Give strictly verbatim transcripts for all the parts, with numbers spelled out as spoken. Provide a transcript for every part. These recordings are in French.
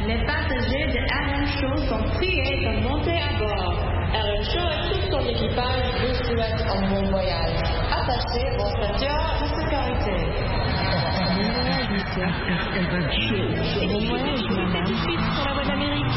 Les passagers de R M Show sont priés de monter à bord. R M Show et tout son équipage vous souhaitent un bon voyage. Attachez vos ceintures de sécurité. Bon voyage, monsieur. R M Show. Bon voyage, madame. Tout de suite sur la voie d'Amérique.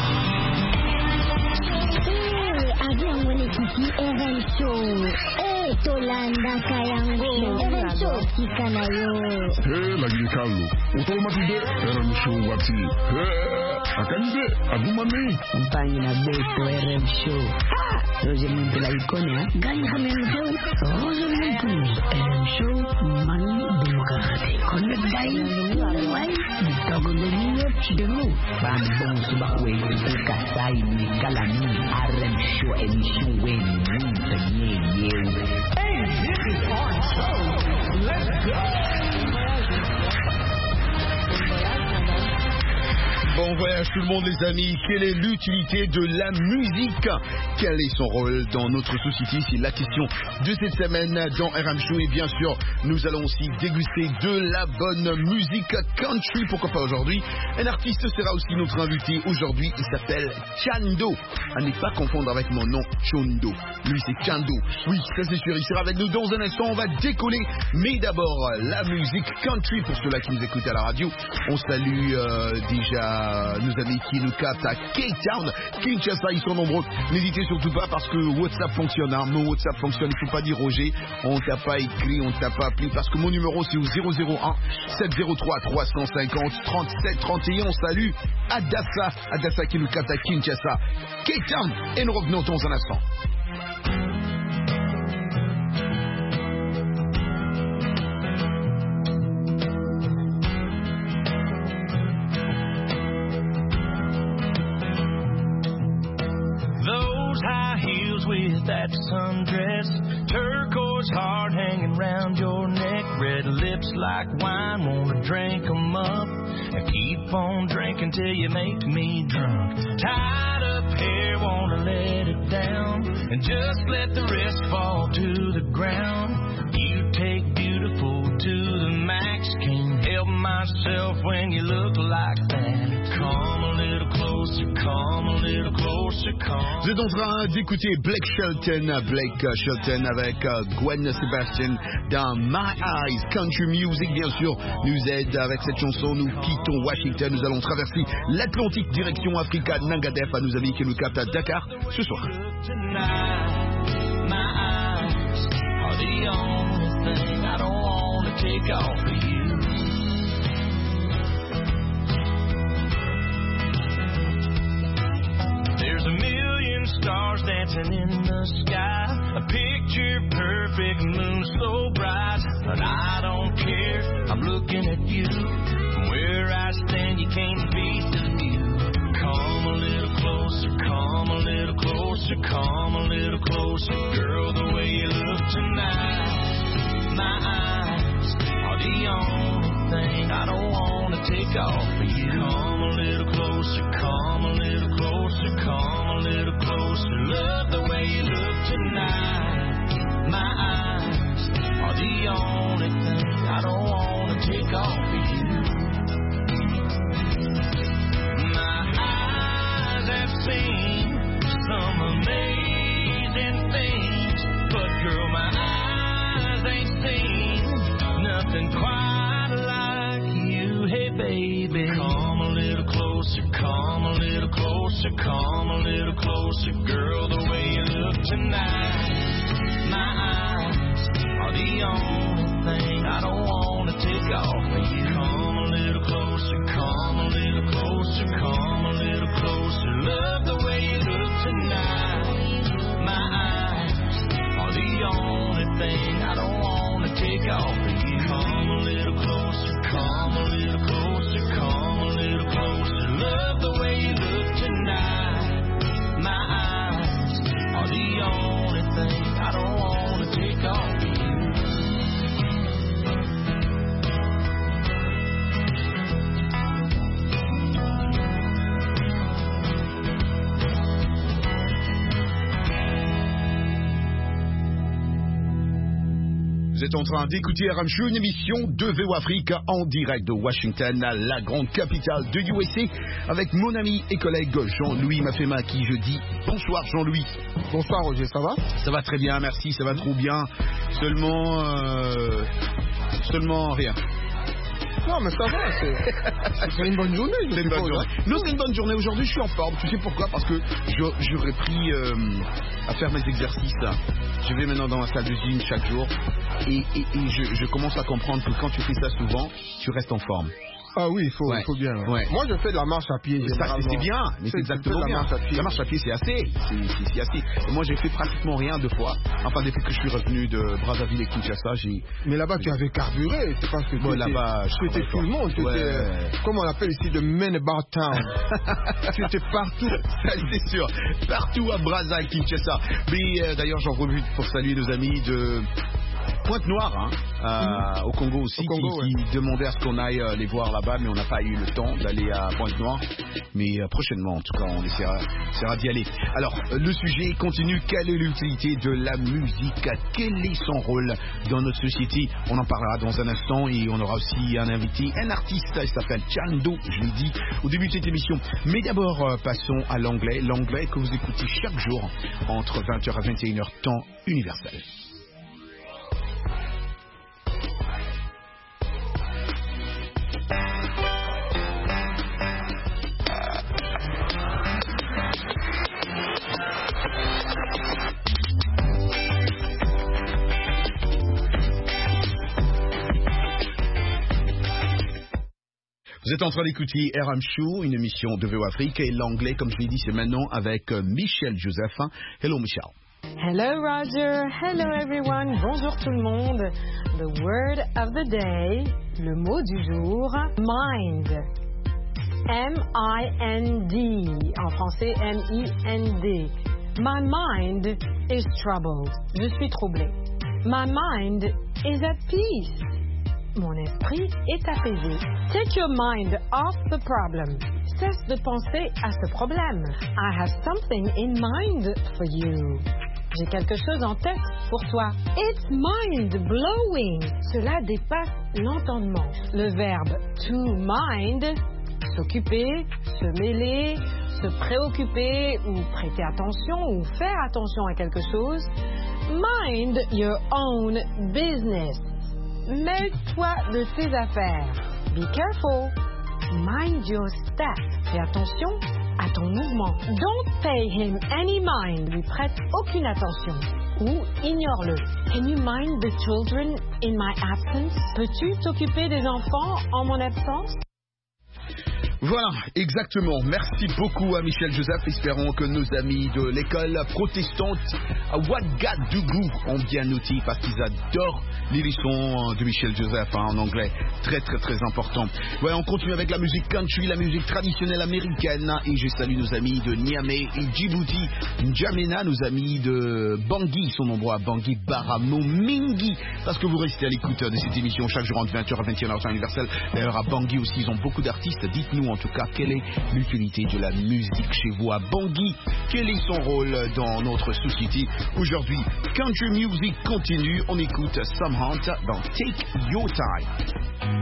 Eh, avion mwenyekiti R M Show. Eh, Tolanda Kayango. R M Show kikanayo. Eh, lagi Carlo. Automatide R M Show wati. Eh, akande agumami. Compagnie na beto R M Show. Ha! Roger Montela icone, hein? Gagne R M Show. Roger Montela R M Show. Mani démocratique. Connect Gaï. Ouais. Togo de Nino Chidemo. Fan bon subakwe. Ukasai ni kalami. R M Show émission Wayne. Montagne. Hey, this is our show. Let's go. Bon voyage tout le monde les amis, quelle est l'utilité de la musique? Quel est son rôle dans notre société? C'est la question de cette semaine dans R M Show et bien sûr nous allons aussi déguster de la bonne musique country, pourquoi pas aujourd'hui. Un artiste sera aussi notre invité aujourd'hui, il s'appelle Chando, à ne pas confondre avec mon nom Chondo, lui c'est Chando, oui ça c'est sûr, il sera avec nous dans un instant, on va décoller, mais d'abord la musique country pour ceux-là qui nous écoutent à la radio. On salue euh, déjà nos amis qui nous captent à Cape Town, Kinshasa, ils sont nombreux. N'hésitez surtout pas parce que WhatsApp fonctionne, hein. Mon WhatsApp fonctionne, il ne faut pas dire Roger, on t'a pas écrit, on t'a pas appelé parce que mon numéro c'est au zéro zéro un sept zéro trois trois cent cinquante trente-sept trente et un. On salue Adassa, Adassa qui nous capte à Kinshasa, Cape Town et nous revenons dans un instant. With that sundress, turquoise heart hanging round your neck, red lips like wine, wanna drink 'em up and keep on drinking till you make me drunk. Tied up hair, wanna let it down and just let the rest fall to the ground. You take beautiful to the max, can't help myself when you look like that. Come a little closer, come a little closer, come. Vous êtes en train d'écouter Blake Shelton, Blake Shelton avec Gwen Sebastian dans My Eyes. Country Music, bien sûr, nous aide avec cette chanson. Nous quittons Washington, nous allons traverser l'Atlantique direction Africa, Nangadef, à nos amis qui nous captent à Dakar ce soir. There's a million stars dancing in the sky, a picture perfect moon so bright, but I don't care, I'm looking at you. From where I stand you can't beat the view. Come a little closer, come a little closer, come a little closer, girl, the way you look tonight. My eyes are the only thing I don't want to take off of you. Come a little closer, come a little closer, come a little closer, love the way you look tonight. My eyes are the only thing I don't want to take off of you. My eyes have seen some amazing things, but girl, my eyes ain't seen nothing quite like you. Hey baby, come a little closer, come a little closer, come a little closer, girl, the way you look tonight. My eyes are the only thing I don't want to take off of you. Come a little closer, come a little closer, come a little closer, love the way you look tonight. My eyes are the only thing I don't want to take off of you. Come a little closer, come a little closer, come a little closer, love the way you look tonight. My eyes are the only thing I don't want to take off of you. Vous êtes en train d'écouter R M Show, une émission de V O Afrique en direct de Washington, la grande capitale de U S A, avec mon ami et collègue Jean-Louis Mafema, à qui je dis bonsoir Jean-Louis. Bonsoir Roger, ça va? Ça va très bien, merci, ça va trop bien. Seulement... Euh, seulement rien. Non, mais ça va, c'est, c'est une bonne journée. C'est une bonne journée. Non, c'est une bonne journée. Aujourd'hui, je suis en forme. Tu sais pourquoi? Parce que je, j'aurais pris euh, à faire mes exercices. Je vais maintenant dans la salle de gym chaque jour. Et, et, et je, je commence à comprendre que quand tu fais ça souvent, tu restes en forme. Ah oui, il faut, ouais. faut bien. Ouais. Moi, je fais de la marche à pied. Ça, c'est bien, mais c'est, c'est exactement la bien. Marche à pied. La marche à pied, c'est assez. C'est, c'est, c'est assez. Et moi, j'ai fait pratiquement rien deux fois. Enfin, depuis que je suis revenu de Brazzaville et Kinshasa, j'ai. Mais là-bas, tu avais carburé. C'est parce que bon, là-bas, tu étais tout le monde. Tu ouais. étais, comme on appelle ici, de Man About Town. Tu étais partout. Ça, c'est sûr. Partout à Brazzaville, Kinshasa. Mais euh, d'ailleurs, j'en profite pour saluer nos amis de Pointe-Noire, hein, euh, mmh. au Congo aussi, au Congo, qui, ouais. qui demandaient à ce qu'on aille euh, les voir là-bas, mais on n'a pas eu le temps d'aller à Pointe-Noire. Mais euh, prochainement, en tout cas, on essaiera, essaiera d'y aller. Alors, euh, le sujet continue. Quelle est l'utilité de la musique? Quel est son rôle dans notre société? On en parlera dans un instant et on aura aussi un invité, un artiste, il s'appelle Chando, je l'ai dit au début de cette émission. Mais d'abord, euh, passons à l'anglais. L'anglais que vous écoutez chaque jour entre vingt heures à vingt et une heures, temps universel. Vous êtes en train d'écouter R M Show, une émission de V O Afrique, et l'anglais, comme je l'ai dit, c'est maintenant avec Michel Joseph. Hello Michel. Hello Roger, hello everyone, bonjour tout le monde. The word of the day, le mot du jour, mind. M I N D, en français M I N D. My mind is troubled. Je suis troublé. My mind is at peace. Mon esprit est apaisé. Take your mind off the problem. Cesse de penser à ce problème. I have something in mind for you. J'ai quelque chose en tête pour toi. It's mind-blowing. Cela dépasse l'entendement. Le verbe to mind, s'occuper, se mêler, se préoccuper ou prêter attention ou faire attention à quelque chose. Mind your own business. Mêle-toi de tes affaires. Be careful. Mind your step. Fais attention à ton mouvement. Don't pay him any mind. Lui prête aucune attention. Ou ignore-le. Can you mind the children in my absence? Peux-tu t'occuper des enfants en mon absence? Voilà, exactement. Merci beaucoup à Michel Joseph. Espérons que nos amis de l'école protestante à Ouagadougou ont bien noté parce qu'ils adorent les leçons de Michel Joseph hein, en anglais. Très, très, très important. Voilà, on continue avec la musique country, la musique traditionnelle américaine. Et je salue nos amis de Niamey et Djibouti, N'Djamena, nos amis de Bangui. Ils sont nombreux à Bangui, Baramo, Mingi. Parce que vous restez à l'écoute de cette émission chaque jour entre vingt heures à vingt et une heures temps universel. D'ailleurs, à Bangui aussi, ils ont beaucoup d'artistes. Dites-nous en tout cas, quelle est l'utilité de la musique chez vous à Bangui? Quel est son rôle dans notre société aujourd'hui? Country Music continue. On écoute Sam Hunt dans Take Your Time.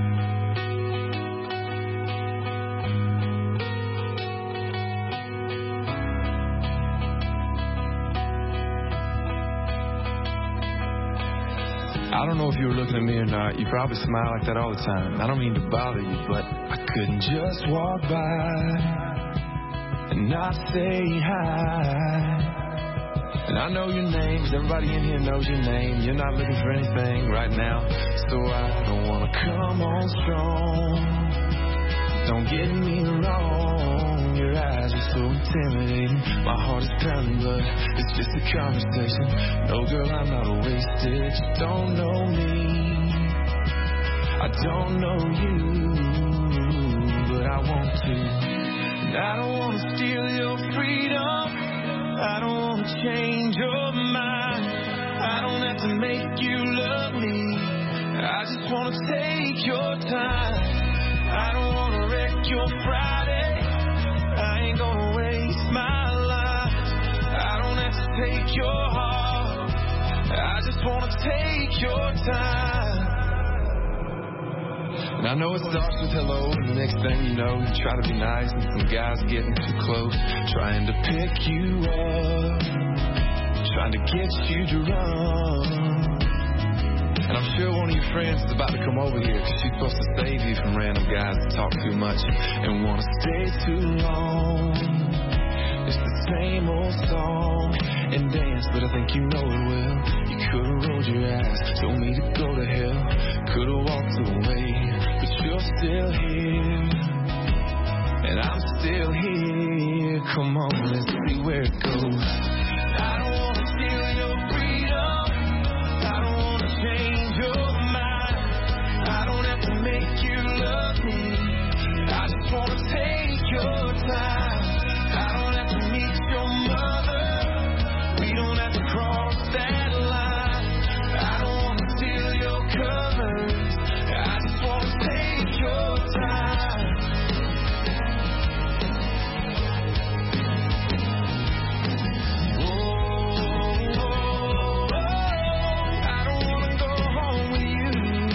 I don't know if you were looking at me or not. You probably smile like that all the time. I don't mean to bother you, but I couldn't just walk by and not say hi. And I know your name, 'cause everybody in here knows your name. You're not looking for anything right now, so I don't wanna come on strong. Don't get me wrong, your eyes are so intimidating. My heart is pounding, but it's just a conversation. No, girl, I'm not wasted. You don't know me, I don't know you, but I want to. And I don't want to steal your freedom, I don't want to change your mind. I don't have to make you love me, I just want to take your time. I don't want to wreck your Friday, I ain't gonna waste my life. I don't have to take your heart, I just just wanna take your time. And I know it starts with hello, and the next thing you know, you try to be nice, and some guys getting too close, trying to pick you up, trying to get you to run. And I'm sure one of your friends is about to come over here, cause she's supposed to save you from random guys that talk too much and wanna stay too long. It's the same old song and dance, but I think you know it well. You could've rolled your ass, told me to go to hell, could've walked away, but you're still here, and I'm still here. Come on, let's see where it goes. I don't wanna steal your freedom, I don't wanna change your mind, I don't have to make you love me, I just wanna take your time. I don't have to meet your mother, we don't have to cross that line, I don't wanna steal your covers, I just wanna take your time. Oh, oh, oh, I don't wanna go home with you.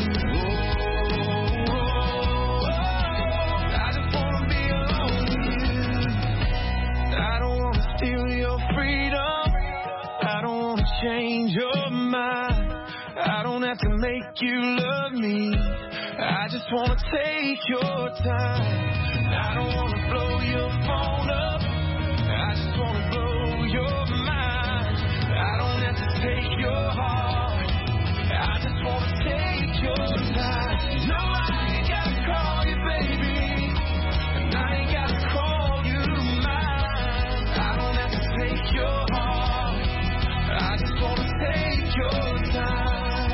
Oh, oh, oh, I just wanna be alone with you. I don't wanna steal your freedom, I don't wanna change your mind, I don't have to make you love me, I just wanna take your time. I don't wanna blow your phone up, I just wanna blow your mind, I don't have to take your heart, I just wanna take your time. No, I ain't gotta call you baby, and I ain't gotta call you mine, I don't have to take your heart, I just wanna take your time.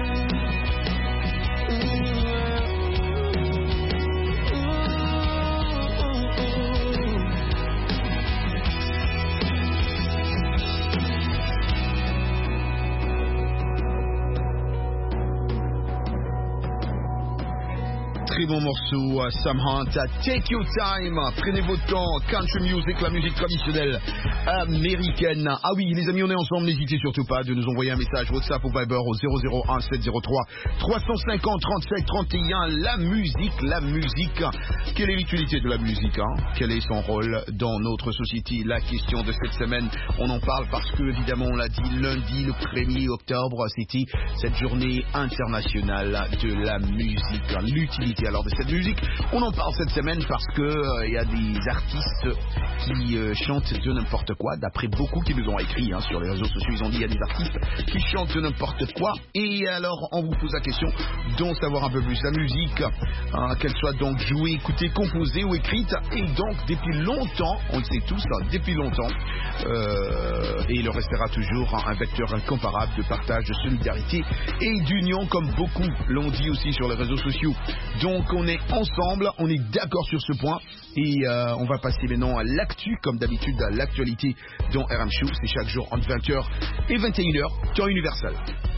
Très bon morceau, Sam Hunt, Take Your Time, prenez votre temps, country music, la musique traditionnelle américaine. Ah oui les amis, on est ensemble, n'hésitez surtout pas de nous envoyer un message WhatsApp ou Viber au zéro zéro un sept zéro trois trois cent cinquante trente-sept trente et un. La musique, la musique, quelle est l'utilité de la musique hein? Quel est son rôle dans notre société? La question de cette semaine, on en parle parce que évidemment on l'a dit, lundi le premier octobre, c'était cette journée internationale de la musique. L'utilité alors de cette musique, on en parle cette semaine parce que il euh, y a des artistes qui euh, chantent de n'importe quoi, d'après beaucoup qui nous ont écrit hein, sur les réseaux sociaux, ils ont dit il y a des artistes qui chantent de n'importe quoi, et alors on vous pose la question d'en savoir un peu plus. La musique, hein, qu'elle soit donc jouée, écoutée, composée ou écrite, et donc depuis longtemps, on le sait tous, hein, depuis longtemps, euh, et il restera toujours un vecteur incomparable de partage, de solidarité et d'union, comme beaucoup l'ont dit aussi sur les réseaux sociaux. Donc on est ensemble, on est d'accord sur ce point, et euh, on va passer maintenant à l'actu, comme d'habitude à l'actualité dans R M Show. C'est chaque jour entre vingt heures et vingt et une heures, temps universel.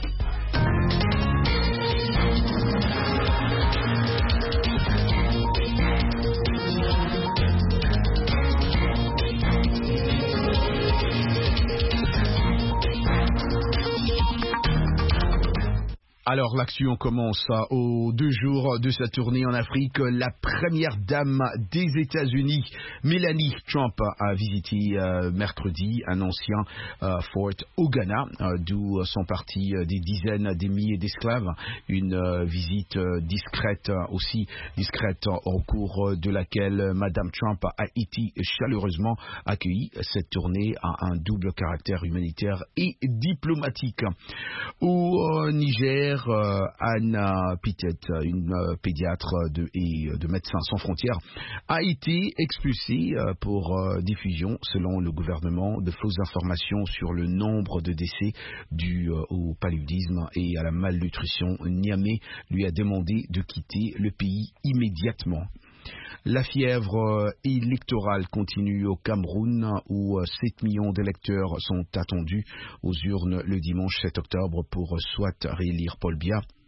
Alors l'actu, on commence aux deux jours de sa tournée en Afrique. La première dame des États-Unis, Melania Trump, a visité euh, mercredi un ancien euh, fort au Ghana, euh, d'où sont partis euh, des dizaines, des milliers d'esclaves. Une euh, visite euh, discrète, aussi discrète, au cours de laquelle Madame Trump a été chaleureusement accueillie. Cette tournée a un double caractère humanitaire et diplomatique. Au euh, Niger, Euh, Anna Pitet, une euh, pédiatre de, et de Médecins sans frontières, a été expulsée euh, pour euh, diffusion, selon le gouvernement, de fausses informations sur le nombre de décès dus euh, au paludisme et à la malnutrition. Niamey lui a demandé de quitter le pays immédiatement. La fièvre électorale continue au Cameroun, où sept millions d'électeurs sont attendus aux urnes le dimanche sept octobre pour soit réélire Paul Biya,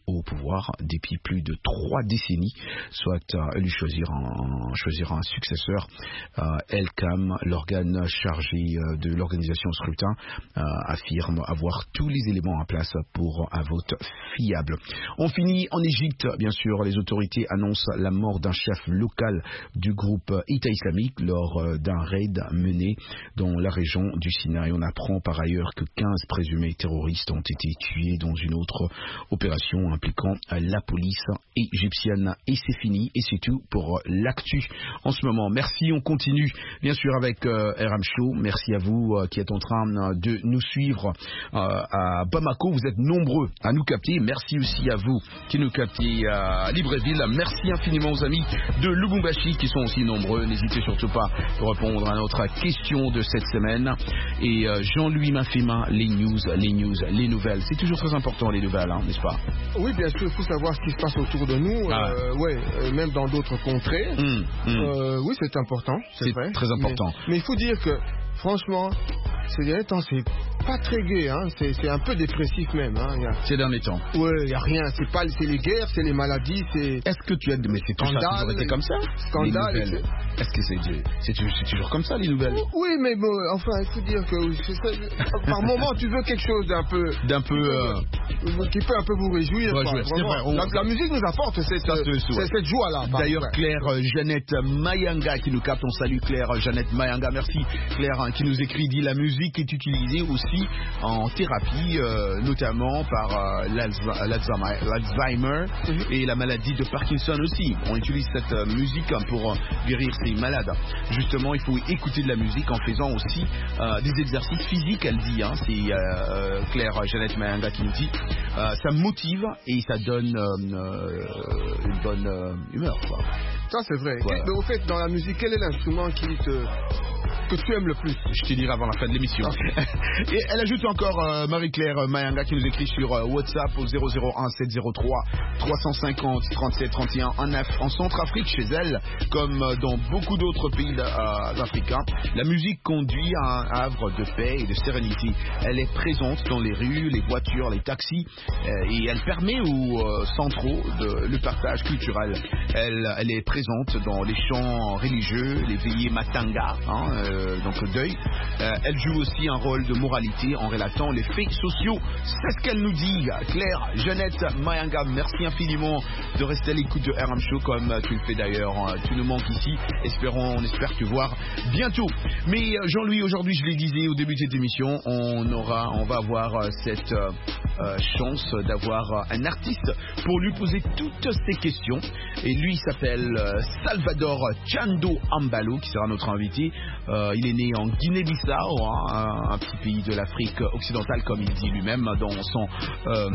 au pouvoir depuis plus de trois décennies, soit euh, lui choisir un, choisir un successeur. Euh, Elcam, l'organe chargé euh, de l'organisation au scrutin, euh, affirme avoir tous les éléments en place pour un vote fiable. On finit en Égypte, bien sûr. Les autorités annoncent la mort d'un chef local du groupe État islamique lors euh, d'un raid mené dans la région du Sinaï. On apprend par ailleurs que quinze présumés terroristes ont été tués dans une autre opération impliquant la police égyptienne. Et c'est fini, et c'est tout pour l'actu en ce moment. Merci, on continue bien sûr avec euh, R M Show. Merci à vous euh, qui êtes en train de nous suivre euh, à Bamako. Vous êtes nombreux à nous capter. Merci aussi à vous qui nous captez à Libreville. Merci infiniment aux amis de Lubumbashi qui sont aussi nombreux. N'hésitez surtout pas pour répondre à notre question de cette semaine. Et euh, Jean-Louis Mafema, les news, les news, les nouvelles. C'est toujours très important les nouvelles, hein, n'est-ce pas? Oui, bien sûr, il faut savoir ce qui se passe autour de nous, ah. euh, ouais, euh, même dans d'autres contrées. Mmh, mmh. Euh, oui, c'est important, c'est, c'est vrai. Très important. Mais, mais il faut dire que, franchement, ces derniers temps, c'est pas très gai, hein. c'est, c'est un peu dépressif même. Hein. Y a... Ces derniers temps. Ouais, il n'y a rien. C'est pas, c'est les guerres, c'est les maladies, c'est. Est-ce que tu as, mais c'est tout ça a toujours été comme ça? Scandale. Est-ce que c'est, c'est, c'est toujours comme ça les nouvelles? Oui, mais bon, enfin, il faut dire que c'est, par moment, tu veux quelque chose d'un peu, d'un peu, euh... qui peut un peu vous réjouir. Quoi, c'est vrai, on... la, la musique nous apporte cette, euh, cette, cette joie-là. D'ailleurs, Claire euh, Jeannette Mayanga qui nous capte, on salue Claire euh, Jeannette Mayanga, merci Claire hein, qui nous écrit, dit la musique est utilisée aussi en thérapie, euh, notamment par euh, l'Alzheimer, l'Alzheimer mm-hmm. et la maladie de Parkinson aussi. On utilise cette euh, musique hein, pour euh, guérir ces malades. Justement, il faut écouter de la musique en faisant aussi euh, des exercices physiques, elle dit, hein, c'est euh, Claire Jeannette Mayanga qui nous dit, euh, ça motive et ça donne euh, une bonne euh, humeur. Quoi. Ça c'est vrai. Voilà. Mais au fait, dans la musique, quel est l'instrument qui te... que tu aimes le plus? Je te dirai avant la fin de l'émission. Okay. Et elle ajoute encore euh, Marie-Claire Mayanga qui nous écrit sur euh, WhatsApp au zéro zéro un sept zéro trois trois cent cinquante trente-sept trente et un en, Af- en Centrafrique chez elle, comme euh, dans beaucoup d'autres pays euh, africains. La musique conduit à un havre de paix et de sérénité. Elle est présente dans les rues, les voitures, les taxis euh, et elle permet aux euh, centraux de, le partage culturel. Elle, elle est présente dans les chants religieux, les veillées matanga, hein, euh, donc le deuil. Euh, elle joue aussi un rôle de moralité en relatant les faits sociaux. C'est ce qu'elle nous dit. Claire Jeannette Mayanga, merci infiniment de rester à l'écoute de R M Show comme tu le fais d'ailleurs. Tu nous manques ici. Espérons, on espère te voir bientôt. Mais Jean-Louis, aujourd'hui, je le disais au début de cette émission, on aura, on va avoir cette euh, chance d'avoir un artiste pour lui poser toutes ces questions. Et lui, il s'appelle Salvador Chando Ambalo, qui sera notre invité. Euh, il est né en Guinée-Bissau, hein, un, un petit pays de l'Afrique occidentale, comme il dit lui-même dans son, euh,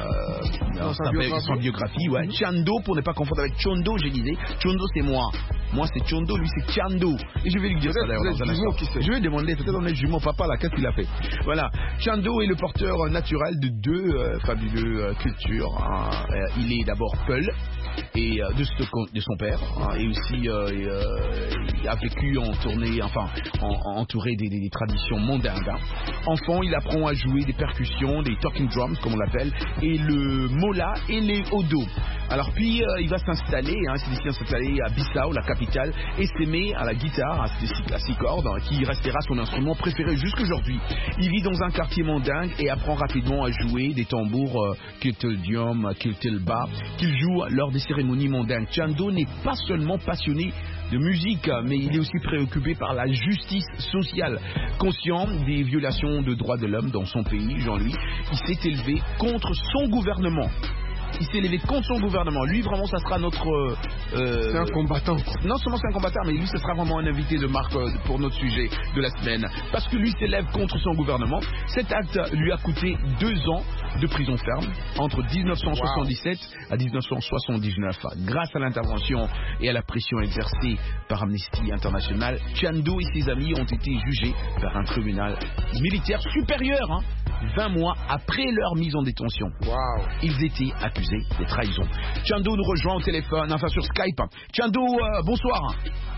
euh, dans sa, biographie. son biographie. Ouais. Chando, pour ne pas confondre avec Chondo, j'ai dit. Chondo, c'est moi. Moi, c'est Chondo, lui, c'est Chando. Et je vais lui dire ça d'ailleurs dans un instant. Je vais demander, peut-être on est jumeau, papa, là, qu'est-ce qu'il a fait? Voilà. Chando est le porteur naturel de deux euh, fabuleuses euh, cultures. Hein. Euh, il est d'abord Peul, et euh, de, de son père, hein, et aussi euh, euh, il a vécu en tournée, enfin en, en, entouré des, des, des traditions mandingues. Hein. Enfant, il apprend à jouer des percussions, des talking drums comme on l'appelle, et le mola et les odo. Alors puis euh, il va s'installer, hein, il s'est décidé de s'installer à Bissau, la capitale, et s'aimer à la guitare, à six, à six cordes, hein, qui restera son instrument préféré jusqu'aujourd'hui. Il vit dans un quartier mandingue et apprend rapidement à jouer des tambours euh, kilteldium, kiltelba, qu'il joue lors des cérémonies mondaines. Chando n'est pas seulement passionné de musique, mais il est aussi préoccupé par la justice sociale. Conscient des violations de droits de l'homme dans son pays, Jean-Louis, il s'est élevé contre son gouvernement. Il s'est élevé contre son gouvernement. Lui, vraiment, ça sera notre... Euh, c'est un combattant. Non seulement c'est un combattant, mais lui, ce sera vraiment un invité de marque pour notre sujet de la semaine. Parce que lui s'élève contre son gouvernement. Cet acte lui a coûté deux ans de prison ferme, entre dix-neuf cent soixante-dix-sept wow. à dix-neuf cent soixante-dix-neuf. Grâce à l'intervention et à la pression exercée par Amnesty International, Chando et ses amis ont été jugés par un tribunal militaire supérieur, hein, vingt mois après leur mise en détention. Wow. Ils étaient accusés de trahison. Chando nous rejoint au téléphone, enfin sur Skype. Chando, euh, bonsoir.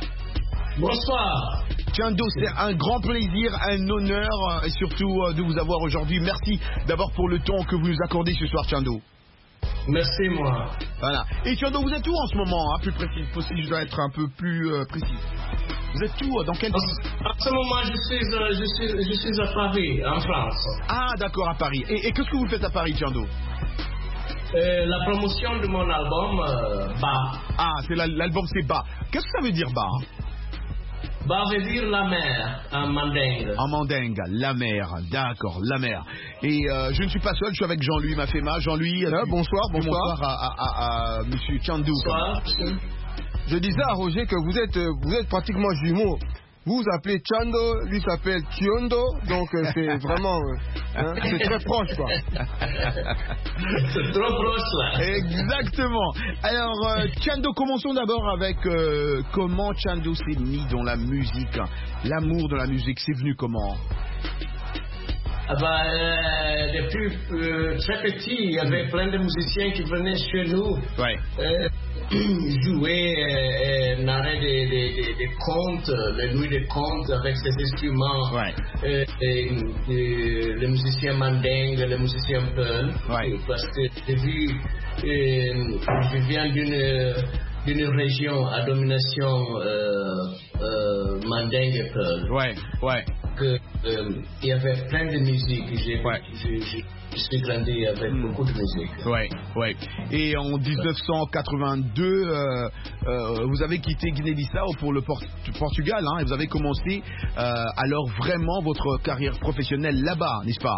Bonsoir. Chando, c'est un grand plaisir, un honneur et surtout euh, de vous avoir aujourd'hui. Merci d'abord pour le temps que vous nous accordez ce soir, Chando. Merci, moi. Voilà. Et Chando, vous êtes où en ce moment, hein, plus précis possible, je dois être un peu plus euh, précis. Vous êtes où, dans quel pays? En ce moment, je suis, euh, je, suis, je suis à Paris, en France. Ah, d'accord, à Paris. Et, et qu'est-ce que vous faites à Paris, Chando? euh, La promotion de mon album, euh, Ba. Ah, c'est la, l'album, c'est Ba. Qu'est-ce que ça veut dire, Ba? Ba veut dire la mer, en mandingue. En mandingue, la mer, d'accord, la mer. Et euh, je ne suis pas seul, je suis avec Jean-Louis Mafema. Jean-Louis, ah, tu, bonsoir, bonsoir. Bonsoir à, à, à, à monsieur Chando. Bonsoir. Je disais à Roger que vous êtes, vous êtes pratiquement jumeaux. Vous vous appelez Chando, lui s'appelle Chiondo, donc euh, c'est vraiment, euh, hein, c'est très proche, quoi. C'est trop proche, là. Exactement. Alors, euh, Chando, commençons d'abord avec euh, comment Chando s'est mis dans la musique. L'amour de la musique, c'est venu comment? Ah bah, euh, depuis euh, très petit, il y avait plein de musiciens qui venaient chez nous. Ouais. Euh, jouer, euh, euh, narrer des, des, des, des contes, les nuits de contes avec ces instruments. Ouais. Euh, et, et, les musiciens mandingues, les musiciens peul. Ouais. Parce que j'ai vu, euh, je viens d'une d'une région à domination euh, euh, mandingue et peul. Ouais, ouais. Que euh, il y avait plein de musique. J'ai, ouais. j'ai, j'ai, je suis grandi avec mm. beaucoup de musique. Ouais, ouais. Et en dix-neuf cent quatre-vingt-deux, euh, euh, vous avez quitté Guinée-Bissau pour le Port- Portugal, hein, et vous avez commencé euh, alors vraiment votre carrière professionnelle là-bas, n'est-ce pas?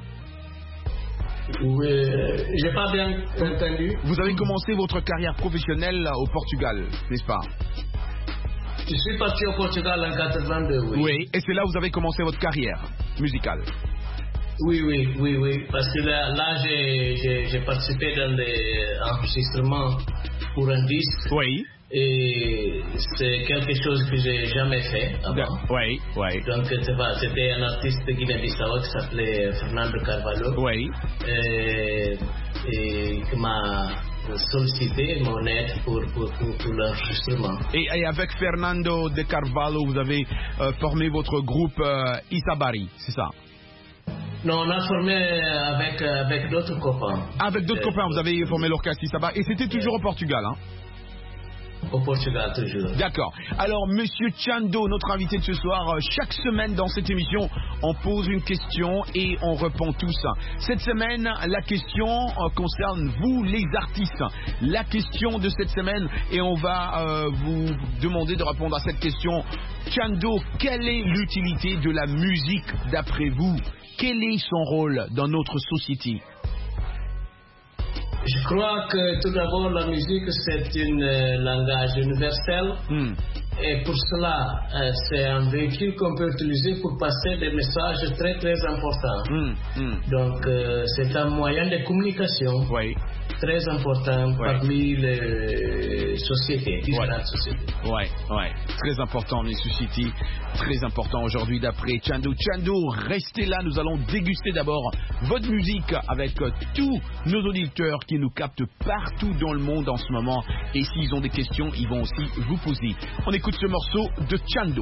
Oui, euh, j'ai pas bien entendu. Vous avez commencé votre carrière professionnelle au Portugal, n'est-ce pas? Je suis parti au Portugal en quatre-vingt-deux, oui. Oui, et c'est là où vous avez commencé votre carrière musicale. Oui, oui, oui, oui. Parce que là, là j'ai, j'ai, j'ai participé dans des enregistrements pour un disque. Oui. Et c'est quelque chose que j'ai jamais fait avant. Oui, oui. Donc c'était un artiste de Guinée-Bissau qui s'appelait Fernando Carvalho. Oui. Et, et qui m'a sollicité mon aide pour, pour, pour, pour l'enregistrement. Et, et avec Fernando de Carvalho, vous avez euh, formé votre groupe euh, Isabari, c'est ça? Non, on a formé avec, avec d'autres copains. Avec d'autres euh, copains, vous avez formé l'orchestre Isabari. Et c'était toujours au Portugal, hein? Au Portugal, toujours. D'accord. Alors, Monsieur Chando, notre invité de ce soir, chaque semaine dans cette émission, on pose une question et on répond tous. Cette semaine, la question concerne vous, les artistes. La question de cette semaine, et on va euh, vous demander de répondre à cette question. Chando, quelle est l'utilité de la musique d'après vous? Quel est son rôle dans notre société? Je crois que tout d'abord la musique c'est un euh, langage universel mm. et pour cela euh, c'est un véhicule qu'on peut utiliser pour passer des messages très très importants. Mm. Mm. Donc euh, c'est un moyen de communication oui. très important oui. parmi les sociétés, différentes ouais. sociétés. Oui, ouais. Très important dans les sociétés, très important aujourd'hui d'après Chando. Chando, restez là, nous allons déguster d'abord votre musique avec tous nos auditeurs qui nous captent partout dans le monde en ce moment. Et s'ils ont des questions, ils vont aussi vous poser. On écoute ce morceau de Chando.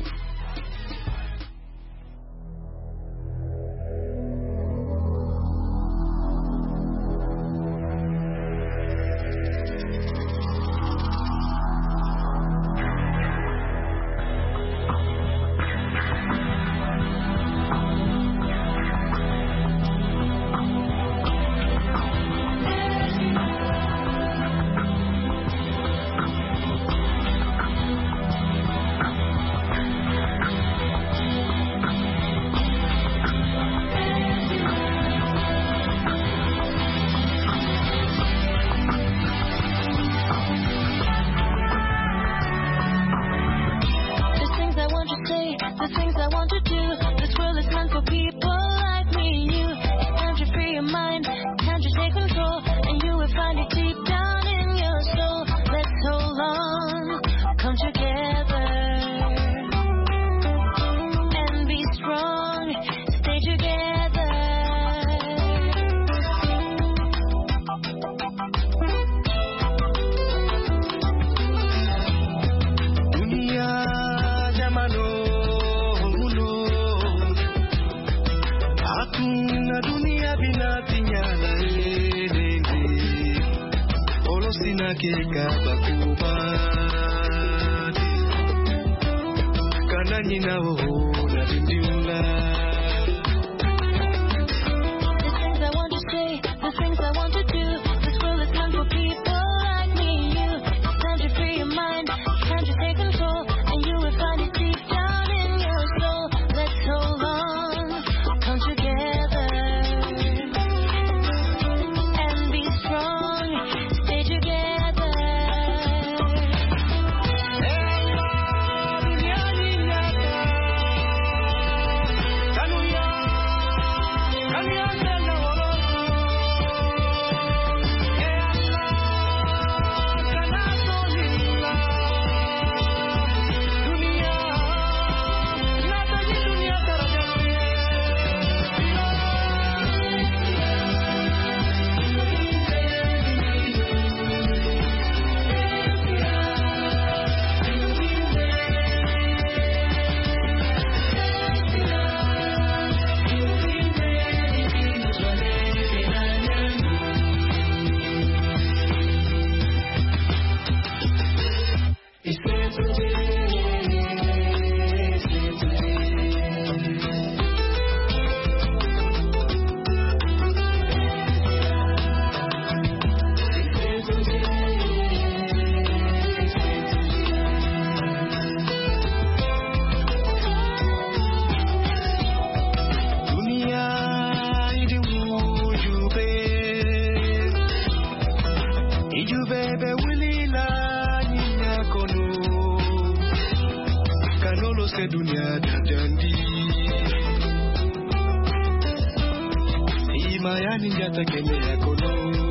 keka bakuba kanani na ho na dindiula. The things I want to say, the things I want to do. This world is meant for people like me and you. It's time to free your mind, it's time to take control, and you will find it deep down in your soul. Let's hold on, come together, and be strong, stay together. Dunia dadandi imayani njata kene yakono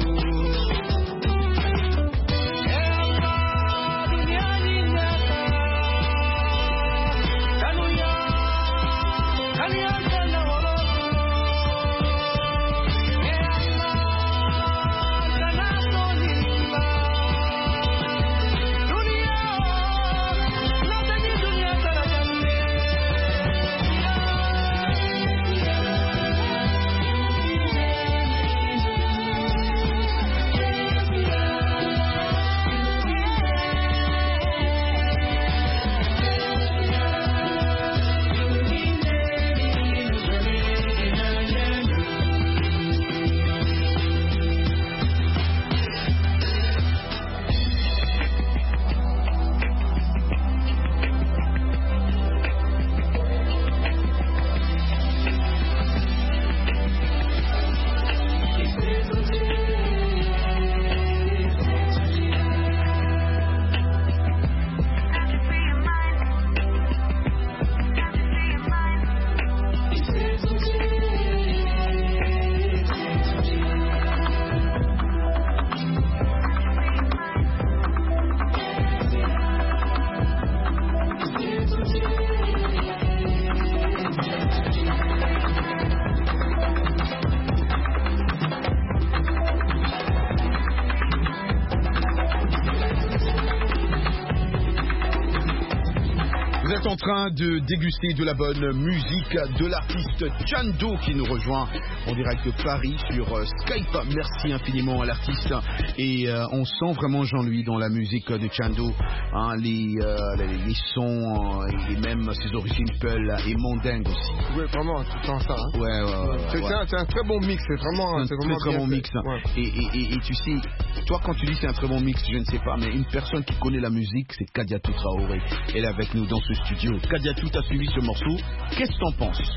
En train de déguster de la bonne musique de l'artiste Chando qui nous rejoint en direct de Paris sur Skype. Merci infiniment à l'artiste et euh, on sent vraiment Jean-Louis dans la musique de Chando, hein, les, euh, les, les sons euh, et même ses origines Peul et Mandingue aussi. Oui, vraiment, tu sens ça. Hein. Ouais, ouais, ouais. C'est ouais. un, un très bon mix, c'est vraiment un c'est très, vraiment très bon mix. Ouais. Et, et, et, et tu sais, toi quand tu dis c'est un très bon mix, je ne sais pas, mais une personne qui connaît la musique, c'est Kadiatou Traoré. Elle est avec nous dans ce studio. Kadiatou, t'as suivi ce morceau. Qu'est-ce que t'en penses?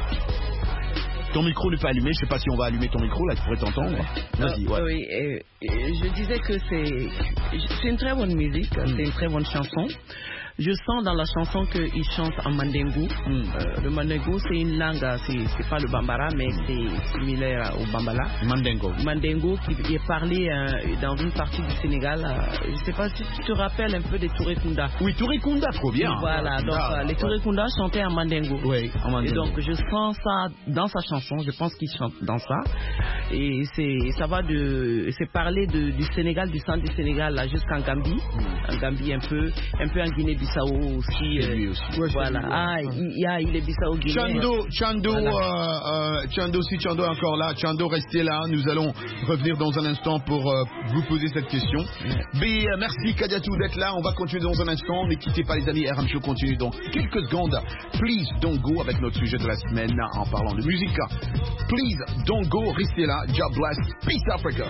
Ton micro n'est pas allumé. Je sais pas si on va allumer ton micro là. Tu pourrais t'entendre. Vas-y. Ouais. Oui, euh, je disais que c'est c'est une très bonne musique. Mm. C'est une très bonne chanson. Je sens dans la chanson qu'il chante en mandingo. Mm. Euh, le mandingo, c'est une langue, c'est, c'est pas le bambara, mais c'est similaire au bambala. Mandingo. Mandingo qui est parlé euh, dans une partie du Sénégal. Euh, je sais pas si tu te rappelles un peu des Touré Kunda. Oui, Touré Kunda, trop bien. Voilà, donc ah, euh, les Touré Kunda chantaient en mandingo. Oui, en mandingo. Et donc je sens ça dans sa chanson. Je pense qu'il chante dans ça. Et c'est, ça va de, c'est parler de, du Sénégal, du centre du Sénégal là jusqu'en Gambie, mm. en Gambie un peu, un peu en Guinée-Bissau. Bissau aussi. Et lui aussi. Euh, voilà. Ah, il y a il est Bissau Guinée. Chando, Chando, Voilà. euh, euh, Chando, si Chando est encore là, Chando, restez là. Nous allons revenir dans un instant pour euh, vous poser cette question. Mais euh, merci Kadiatou d'être là. On va continuer dans un instant. Ne quittez pas les amis. R M Show continue dans quelques secondes. Please don't go avec notre sujet de la semaine en parlant de musique. Please don't go. Restez là. God bless. Peace Africa.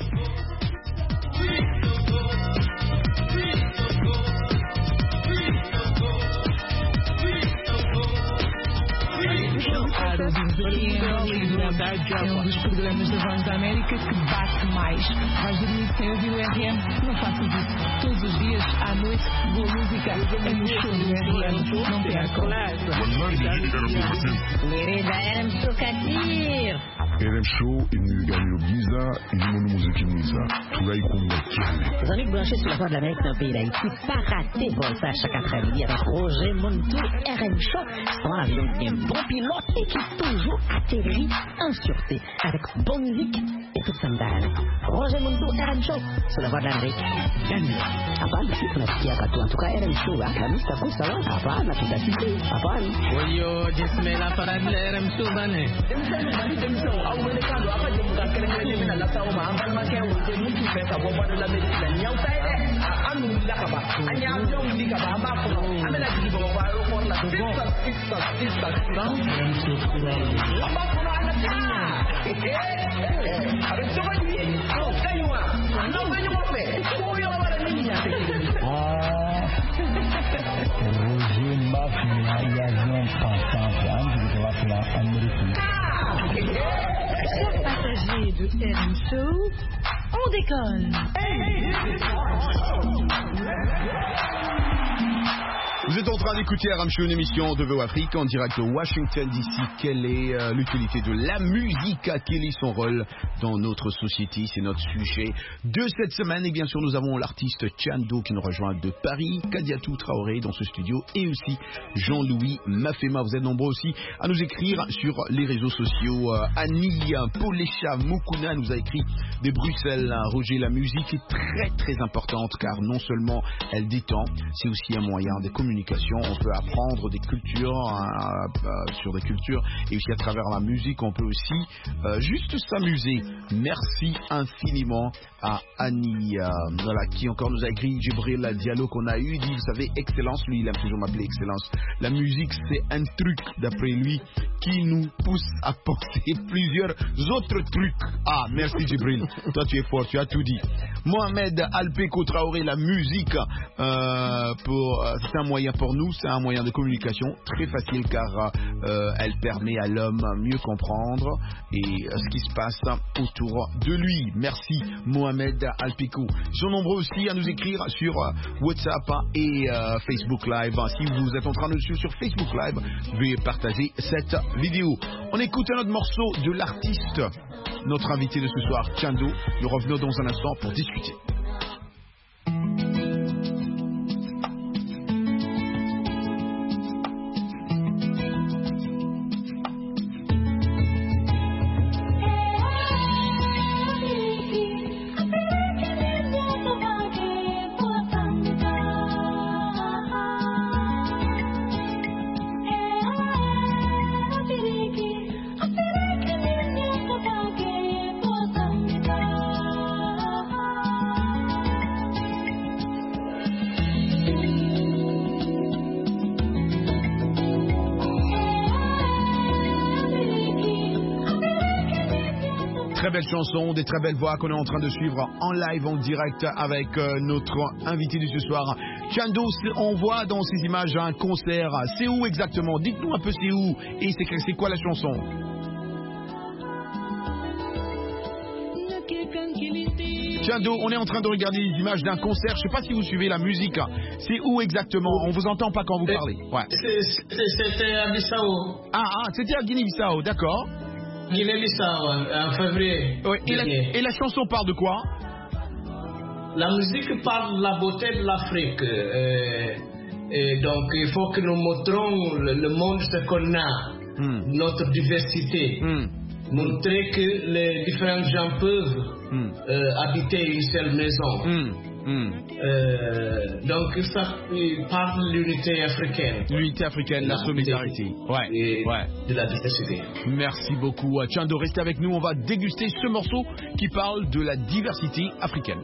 É um dos programas da Voz da América que bate mais. Vais dormir sem ouvir o R M? Não faças isso. Todos os dias, à noite, boa música é no show do R M. Não percam. Merida R M Show Kadir. R M Show imeganyiro byiza irimo n'umuziki mwiza turayikunda cyane. Les amis branchés sur la Voix de l'Amérique d'un pays d'Haïti, pas rater Voltage chaque après-midi avec Roger Montou, R M Show. C'est un avion qui est un bon pilote et qui toujours atterrit en sûreté avec bonne musique et tout ça me donne. Roger Montou, R M Show sur la Voix de l'Amérique. Gagne. Hapana, si tunasikia katu. En tout cas, R M Show, Alhamisi takuwa sawa. Hapana, tutasikia. Hapana. Wayo, jismela parad R M Show bane. Roger Mafia, il y a un pensant, Chers passagers de R M Show, on décolle. Vous êtes en train d'écouter R M Show, une émission de V O Afrique en direct de Washington D C. Quelle est euh, l'utilité de la musique? Quel est son rôle dans notre société? C'est notre sujet de cette semaine. Et bien sûr, nous avons l'artiste Chando qui nous rejoint de Paris, Kadiatou Traoré dans ce studio et aussi Jean-Louis Mafema. Vous êtes nombreux aussi à nous écrire sur les réseaux sociaux. Euh, Annie Polecha Mukuna nous a écrit de Bruxelles. Roger, la musique est très très importante car non seulement elle détend, c'est aussi un moyen de communication. On peut apprendre des cultures euh, euh, sur des cultures et aussi à travers la musique on peut aussi euh, juste s'amuser. Merci infiniment à Annie euh, voilà, qui encore nous a écrit. Jibril Diallo qu'on a eu dit, vous savez, excellence, lui il aime toujours m'appeler excellence. La musique c'est un truc d'après lui qui nous pousse à penser plusieurs autres trucs. Ah merci Jibril, toi tu es fort, tu as tout dit. Mohamed Alpeko Traoré, la musique euh, pour euh, c'est un moyen pour nous, c'est un moyen de communication très facile car euh, elle permet à l'homme mieux comprendre et euh, ce qui se passe autour de lui. Merci Mohamed Alpeko. Ils sont nombreux aussi à nous écrire sur euh, WhatsApp et euh, Facebook Live. Si vous êtes en train de nous suivre sur Facebook Live, veuillez partager cette vidéo. On écoute un autre morceau de l'artiste, notre invité de ce soir, Chando. Nous revenons dans un instant pour discuter. Très belle chanson, des très belles voix qu'on est en train de suivre en live, en direct avec euh, notre invité de ce soir. Chando, on voit dans ces images un concert. C'est où exactement? Dites-nous un peu c'est où et c'est, c'est quoi la chanson? Chando, on est en train de regarder les images d'un concert. Je ne sais pas si vous suivez la musique. C'est où exactement? On vous entend pas quand vous parlez. Ouais. C'était à Bissau. Ah, ah c'était à Guinée-Bissau, d'accord. Guinée-Bissau, en février. Ouais, et, la, et la chanson parle de quoi? La musique parle de la beauté de l'Afrique. Euh, et donc, il faut que nous montrons le, le monde ce qu'on a, mm. notre diversité. Mm. Montrer que les différents gens peuvent mm. euh, habiter une seule maison. Mm. Mm. Euh, donc ça il parle de l'unité africaine. L'unité africaine, la, la solidarité. Ouais, et ouais. De la diversité. Merci beaucoup. Tchando, restez avec nous. On va déguster ce morceau qui parle de la diversité africaine.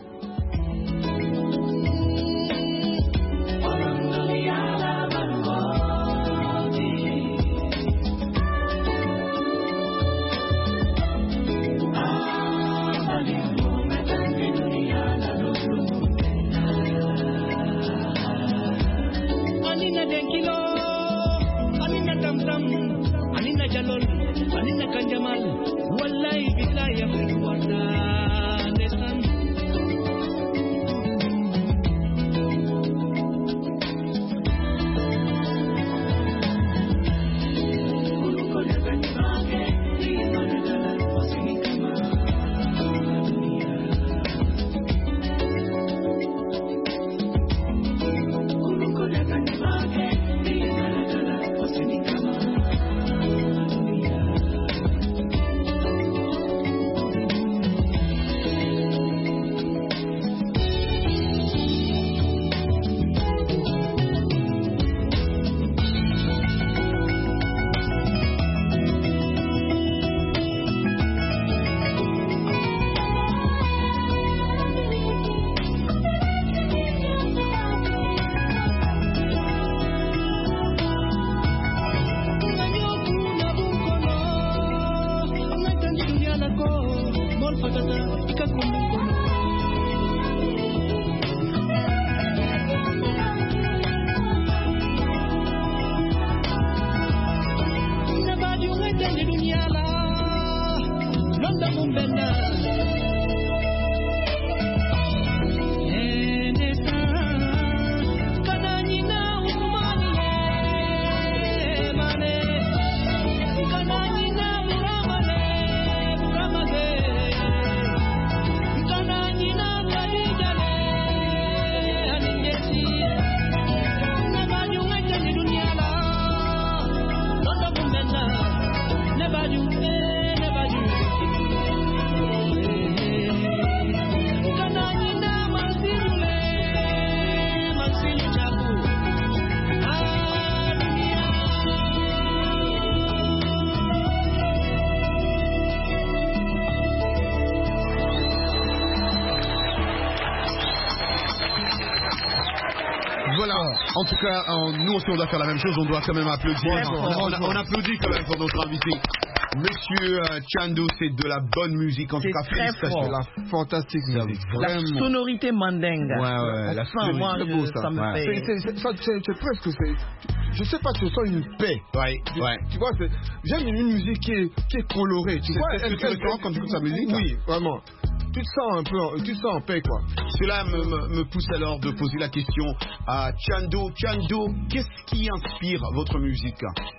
En tout cas, en, nous aussi on doit faire la même chose, on doit quand même applaudir. Bon, bon, on, bon, on, on applaudit quand même pour notre invité. Monsieur euh, Tchando, c'est de la bonne musique, en tout cas, félicitations. C'est la fantastique musique. La sonorité mandingue. Ouais, ouais, la sonorité. Moi, c'est je, beau ça. ça me Ouais. fait... C'est, c'est, c'est, c'est, c'est presque, c'est, je sais pas, tu sens une paix. Ouais, tu, ouais. Tu vois, c'est, j'aime une musique qui est, qui est colorée. Tu c'est, vois, c'est ce que tu ressens quand tu écoutes sa musique. Oui, vraiment. Tu te sens un peu, en, tu te sens en paix, quoi. Cela me, me, me pousse alors de poser la question à Tchando. Tchando, qu'est-ce qui inspire votre musique?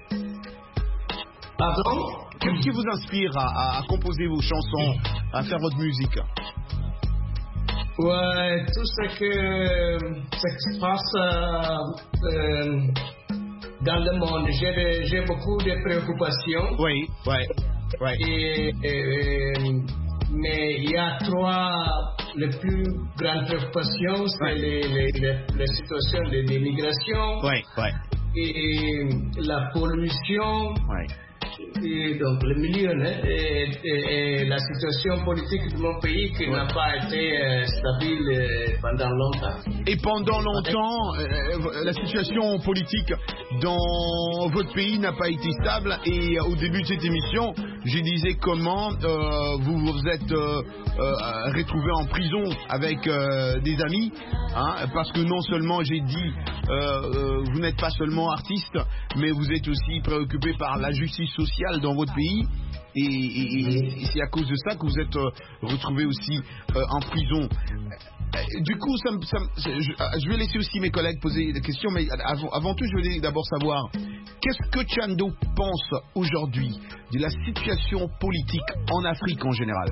Pardon? Qu'est-ce qui vous inspire à, à, à composer vos chansons, à faire votre musique? Ouais, tout ce que, ce qui se passe euh, euh, dans le monde. J'ai, de, j'ai beaucoup de préoccupations. Oui, ouais, ouais. Et, et, mais il y a trois, les plus grandes préoccupations, c'est ouais. les, les, les, les situations de l'immigration, ouais, ouais. Et la pollution, ouais. Et donc le milieu, hein, et, et, et la situation politique de mon pays qui ouais. n'a pas été euh, stable euh, pendant longtemps. Et pendant longtemps, euh, la situation politique dans votre pays n'a pas été stable. Et euh, au début de cette émission, je disais comment euh, vous vous êtes euh, euh, retrouvé en prison avec euh, des amis, hein, parce que non seulement j'ai dit, euh, euh, vous n'êtes pas seulement artiste, mais vous êtes aussi préoccupé par la justice sociale dans votre pays, et, et, et c'est à cause de ça que vous êtes euh, retrouvé aussi euh, en prison. Du coup, ça, ça, je, je vais laisser aussi mes collègues poser des questions, mais avant, avant tout, je voulais d'abord savoir qu'est-ce que Tchando pense aujourd'hui de la situation politique en Afrique en général.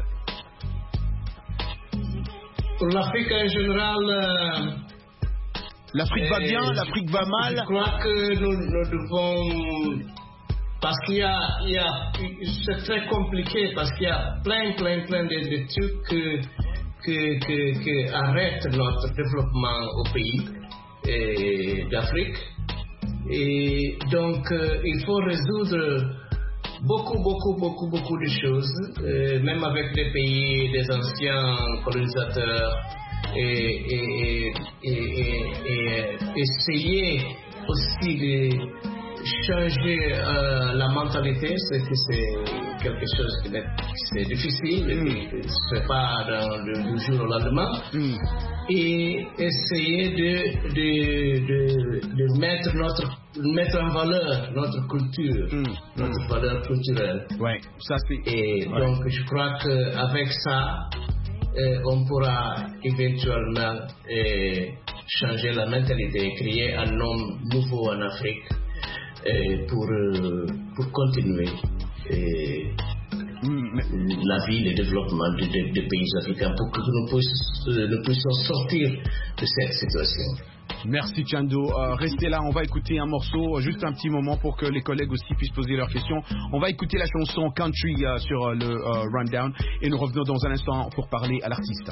Pour l'Afrique en général, euh, l'Afrique euh, va bien, l'Afrique va mal. Je crois que nous, nous devons... Parce qu'il y a, il y a, c'est très compliqué parce qu'il y a plein, plein, plein de, de trucs que, que, que, que arrête notre développement au pays et d'Afrique. Et donc, euh, il faut résoudre beaucoup, beaucoup, beaucoup, beaucoup de choses, euh, même avec des pays, des anciens colonisateurs, et, et, et, et, et essayer aussi de changer euh, la mentalité, c'est que c'est quelque chose qui est, c'est difficile, mm. et ne se fait pas dans le, du jour au lendemain, mm. et essayer de, de, de, de mettre, notre, mettre en valeur notre culture, mm. notre mm. valeur culturelle. Ouais, ça c'est... Et ouais. donc je crois qu'avec ça, euh, on pourra éventuellement euh, changer la mentalité, créer un homme nouveau en Afrique. Et pour, euh, pour continuer et la vie, le développement des de, de pays africains, pour que nous puissions, euh, nous puissions sortir de cette situation. Merci Tchando. Euh, restez là, on va écouter un morceau, juste un petit moment pour que les collègues aussi puissent poser leurs questions. On va écouter la chanson Country euh, sur euh, le euh, Rundown et nous revenons dans un instant pour parler à l'artiste.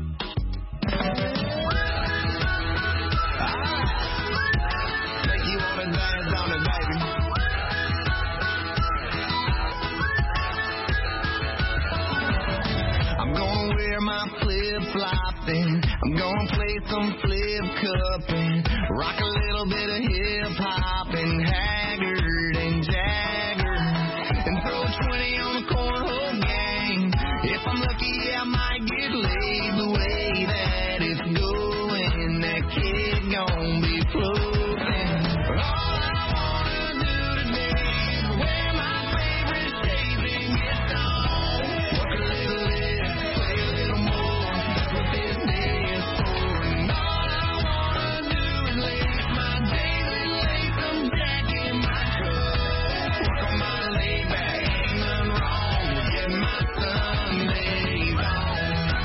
I'm gonna play some flip cup and rock a little bit of hip hop and Haggard and Jagger and throw twenty on the cornhole game. If I'm lucky, yeah, I might get laid the way that it's going. That kid gon' be floating. All I wanna do today is wear my favorite shades and get stoned. Work a little bit, play a little more. That's what this day is for. And all I wanna do is lace my daily lace some jack in my truck. Work on my laid back, ain't nothing wrong with getting my Sundays on.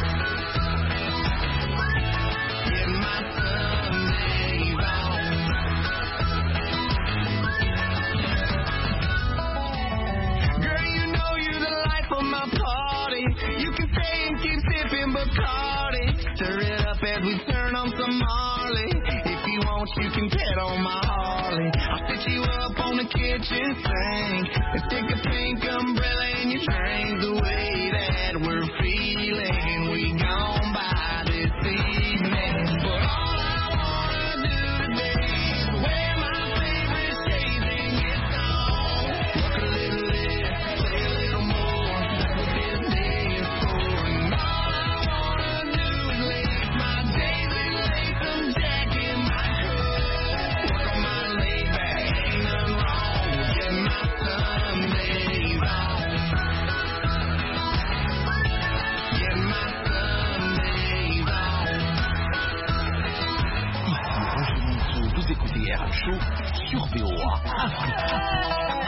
Getting my Sundays on. Girl, you know you're the life of my party. You can stay and keep sipping Bacardi. Stir it up as we turn on some Marley. If you want, you can pet on my Harley. I'll sit you up on the kitchen sink and stick a pink umbrella in your drink. The way that we're feeling, we gone by this evening. But all I wanna do today is wear my favorite shades and get stoned. Work a little bit, play a little more. That's what this day is for. And all I wanna do is lace my daily lace some jack in my truck. Work on my laid back, ain't nothing wrong with getting my Sundays on. Getting my Sundays on. Ici Roger Monceau, vous écoutez R M Show sur V O A Afrique.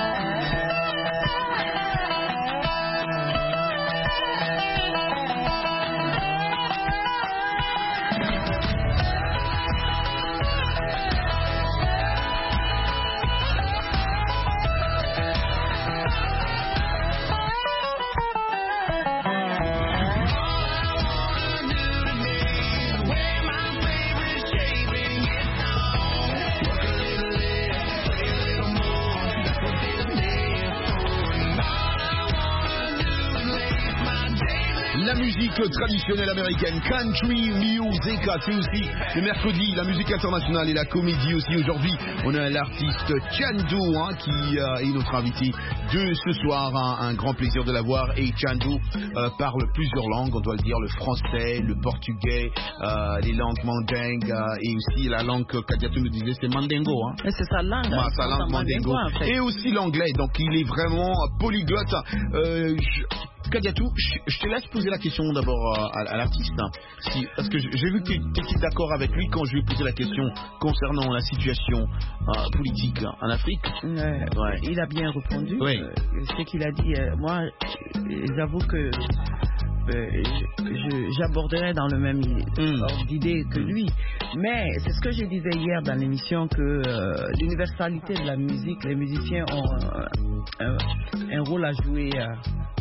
Wear my favorite shades and get stoned. Work a little bit, play a little more. That's what this day is for. And all I wanna do is lace my daily. La musique traditionnelle américaine, country music, c'est aussi le mercredi, la musique internationale et la comédie aussi. Aujourd'hui, on a l'artiste Tchando hein, qui euh, est notre invité de ce soir. Hein, un grand plaisir de la voir. Et Tchando euh, parle plusieurs langues, on doit le dire, le français, le portugais, euh, les langues mandingues euh, et aussi la langue que Kadiatou nous disait, c'est mandingo. Hein. C'est sa langue. Ouais, sa langue mandingo. En fait. Et aussi l'anglais, donc il est vraiment polyglotte. Euh, je... Kadiatou, je, je te laisse poser la question d'abord à, à l'artiste. Hein. Si, parce que j'ai vu que tu étais d'accord avec lui quand je lui ai posé la question concernant la situation euh, politique en Afrique. Euh, ouais. Il a bien répondu. Oui. Euh, ce qu'il a dit, euh, moi, j'avoue que euh, j'aborderais dans le même mm. ordre d'idée que lui. Mais c'est ce que je disais hier dans l'émission, que euh, l'universalité de la musique, les musiciens ont euh, un, un rôle à jouer. Euh,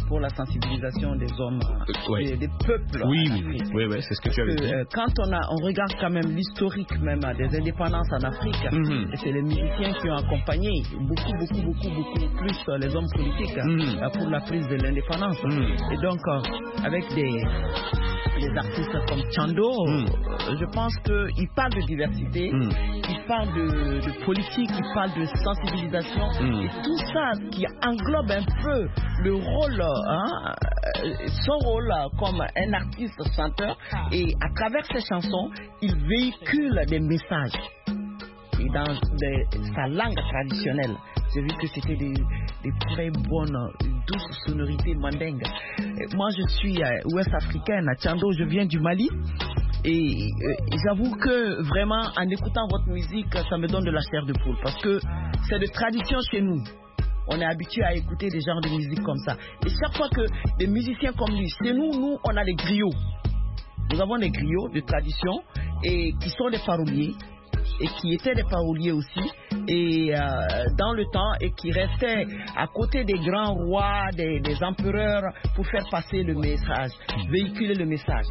pour la sensibilisation des hommes, euh, ouais. des, des peuples. Oui, oui, oui, oui, oui, c'est ce que tu avais dit. Euh, quand on, a, on regarde quand même l'historique même des indépendances en Afrique, mm-hmm. et c'est les musiciens qui ont accompagné beaucoup, beaucoup, beaucoup, beaucoup plus euh, les hommes politiques mm-hmm. euh, pour la prise de l'indépendance. Mm-hmm. Et donc, euh, avec des, des artistes comme Chando, mm. euh, je pense qu'il parle de diversité, mm. il parle de, de politique, il parle de sensibilisation, mm. et tout ça qui englobe un peu le rôle, hein, son rôle comme un artiste chanteur, et à travers ses chansons, il véhicule des messages. Et dans des, sa langue traditionnelle, j'ai vu que c'était des, des très bonnes, douces sonorités mandingues. Et moi, je suis euh, ouest-africaine, à Chando, je viens du Mali. Et euh, j'avoue que vraiment, en écoutant votre musique, ça me donne de la chair de poule. Parce que c'est de tradition chez nous. On est habitué à écouter des genres de musique comme ça. Et chaque fois que des musiciens comme lui, chez nous, nous, on a des griots. Nous avons des griots de tradition et qui sont des paroliers et qui étaient des paroliers aussi, et euh, dans le temps, et qui restaient à côté des grands rois, des, des empereurs, pour faire passer le message, véhiculer le message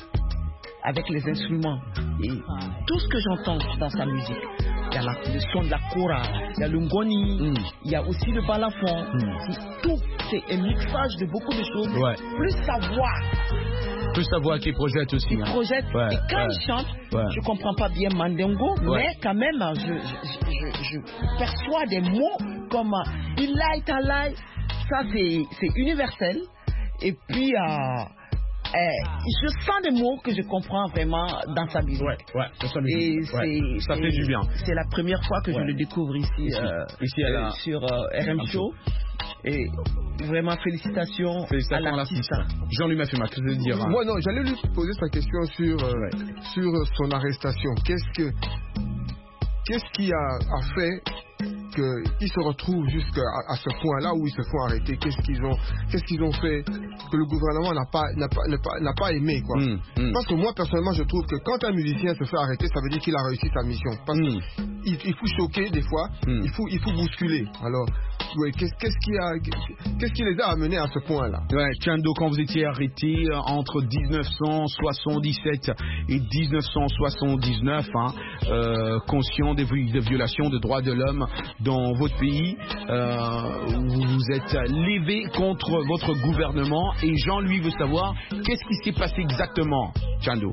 avec les instruments. Et tout ce que j'entends dans sa musique, il y a la, le son de la kora, il y a le ngoni, mm. il y a aussi le balafon, mm. tout, c'est un mixage de beaucoup de choses, ouais. plus sa voix. Plus sa voix qui projette aussi. Il projette, ouais, et quand ouais, il chante, ouais. je ne comprends pas bien Mandingo, ouais. mais quand même, je, je, je, je perçois des mots comme Ilai Talai, ça c'est universel, et puis euh, euh, je sens des mots que je comprends vraiment dans sa musique. Ouais, ouais, dans sa musique. Et ouais, ça fait du bien. C'est la première fois que ouais. je le découvre ici, ici, euh, ici à la... sur euh, R M Show. Et vraiment félicitations, félicitations à l'artiste. Jean-Louis Mafema, que tu veux dire? Moi non, j'allais lui poser sa question sur, euh, ouais. sur son arrestation. Qu'est-ce que qu'est-ce qui a, a fait qu'ils se retrouvent jusqu'à à ce point-là où ils se font arrêter? Qu'est-ce qu'ils ont, qu'est-ce qu'ils ont fait que le gouvernement n'a pas, n'a pas, n'a pas, n'a pas aimé, quoi? Mm, mm. Parce que moi, personnellement, je trouve que quand un musicien se fait arrêter, ça veut dire qu'il a réussi sa mission. Parce mm. qu'il il faut choquer des fois, mm. il faut, il faut bousculer. Alors, ouais, qu'est-ce, qu'est-ce qui a, qu'est-ce qui les a amenés à ce point-là? Ouais, Chando, quand vous étiez arrêté entre dix-neuf cent soixante-dix-sept et dix-neuf cent soixante-dix-neuf, hein, euh, conscient des, des violations de droits de l'homme dans votre pays, euh, vous vous êtes levé contre votre gouvernement, et Jean-Louis veut savoir qu'est-ce qui s'est passé exactement, Chando.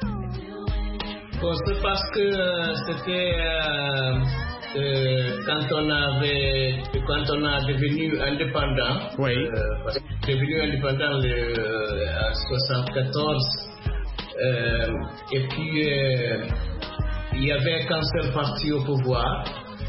Bon, c'est parce que euh, c'était euh, euh, quand on avait, quand on a devenu indépendant, oui. euh, devenu indépendant le, en soixante-quatorze, euh, et puis euh, il y avait un cancer parti au pouvoir.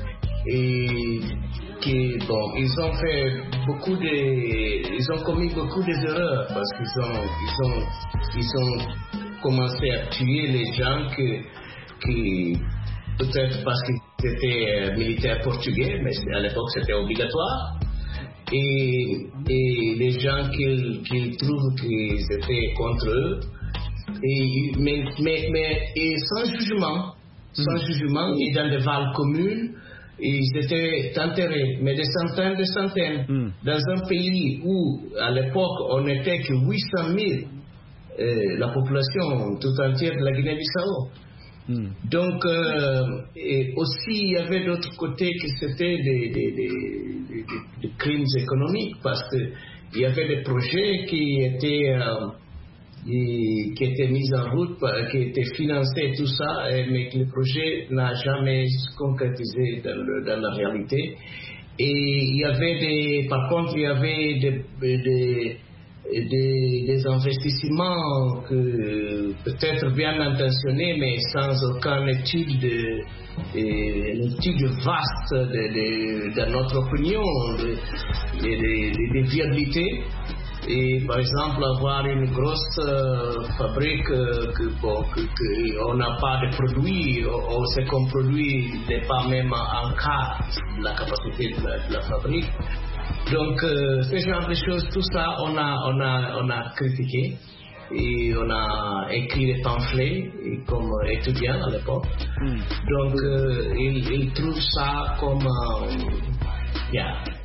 Et qui, bon, ils ont fait beaucoup de, ils ont commis beaucoup d'erreurs parce qu'ils ont, ils ont, ils ont commencé à tuer les gens que, qui, peut-être parce qu'ils étaient militaires portugais, mais à l'époque c'était obligatoire. Et, et les gens qu'ils, qu'ils trouvent qu'ils étaient contre eux, et, mais, mais, mais et sans jugement, sans mmh. jugement, et dans des valles communes. Ils étaient enterrés, mais des centaines de centaines, mm. dans un pays où, à l'époque, on n'était que huit cent mille, euh, la population tout entière de la Guinée-Bissau. Mm. Donc, euh, et aussi, il y avait d'autres côtés que c'était des, des, des, des, des crimes économiques, parce qu'il y avait des projets qui étaient... Euh, qui était mise en route, qui était financé, tout ça, mais que le projet n'a jamais se concrétisé dans, le, dans la réalité. Et il y avait des, par contre, il y avait des, des, des, des investissements que peut-être bien intentionnés, mais sans aucune étude, de, de, une étude vaste de, de, de notre opinion, de, de, de, de viabilité. Et par exemple, avoir une grosse euh, fabrique euh, que, bon, que, que on n'a pas de produits, ou ce qu'on produit n'est pas même en cas de la capacité de la, de la fabrique. Donc, euh, ce genre de choses, tout ça, on a, on a, on a critiqué. Et on a écrit des pamphlets et comme étudiants à l'époque. Mm. Donc, euh, ils, ils trouvent ça comme... Euh, yeah.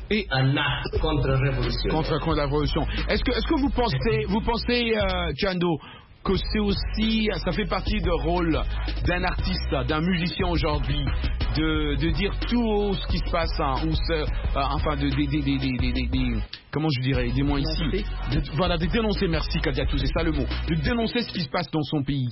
Et un acte contre-révolution. Contre, contre la révolution. Est-ce que, est-ce que vous pensez, vous pensez, euh, Tchando, que c'est aussi, ça fait partie du rôle d'un artiste, d'un musicien aujourd'hui, de, de dire tout ce qui se passe, hein, ou ce, euh, enfin, de, de, de, de, de, de, de, comment je dirais, des mots ici, de, voilà, de dénoncer, merci Kadiatou, c'est ça le mot, de dénoncer ce qui se passe dans son pays.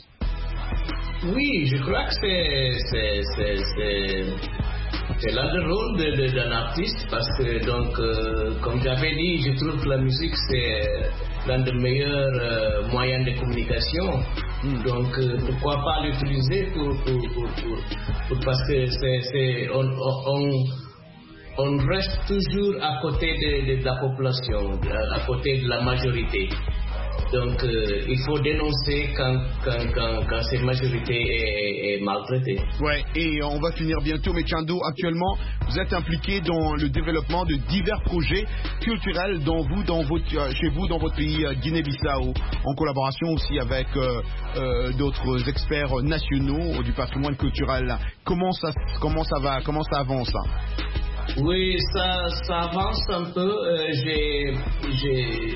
Oui, je crois que c'est, c'est, c'est, c'est, c'est là le rôle de, de, d'un artiste, parce que, donc, euh, comme j'avais dit, je trouve que la musique, c'est l'un des meilleurs euh, moyens de communication. Mm. Donc, euh, pourquoi pas l'utiliser pour, pour, pour, pour, pour parce que c'est, c'est, on, on, on reste toujours à côté de, de la population, à côté de la majorité. Donc, euh, il faut dénoncer quand, quand, quand, quand cette majorité est, est maltraitée. Ouais, et on va finir bientôt, mais Tchando, actuellement, vous êtes impliqué dans le développement de divers projets culturels dans vous, dans votre, chez vous, dans votre pays Guinée-Bissau, en collaboration aussi avec euh, euh, d'autres experts nationaux du patrimoine culturel. Comment ça, comment ça va, comment ça avance? Oui, ça, ça avance un peu. Euh, j'ai, j'ai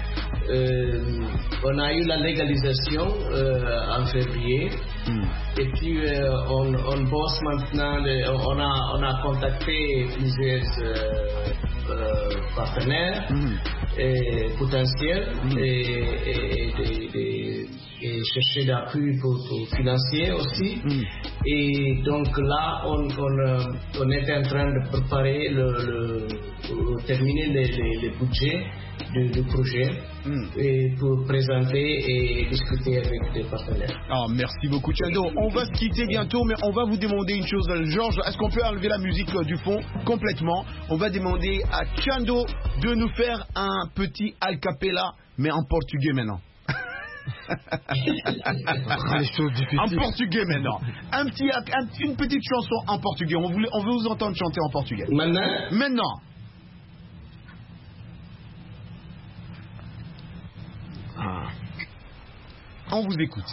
Euh, on a eu la légalisation euh, en février. Mm. Et puis euh, on, on bosse maintenant, on a, on a contacté plusieurs euh, euh, partenaires mm. et potentiels mm. et, et, et, et, et chercher d'appui pour, pour financier aussi. Mm. Et donc là, on, on, on est en train de préparer le, le, pour terminer les, les, les budgets du, du projet mm. et pour présenter et discuter avec des partenaires. Ah, merci beaucoup Tchando. On va se quitter bientôt, mais on va vous demander une chose, Georges. Est-ce qu'on peut enlever la musique du fond complètement? On va demander à Tchando de nous faire un petit a cappella, mais en portugais maintenant. Les choses difficiles. En portugais maintenant. Un petit, un, une petite chanson en portugais. On, voulait, on veut vous entendre chanter en portugais. Maintenant Maintenant. Ah. On vous écoute.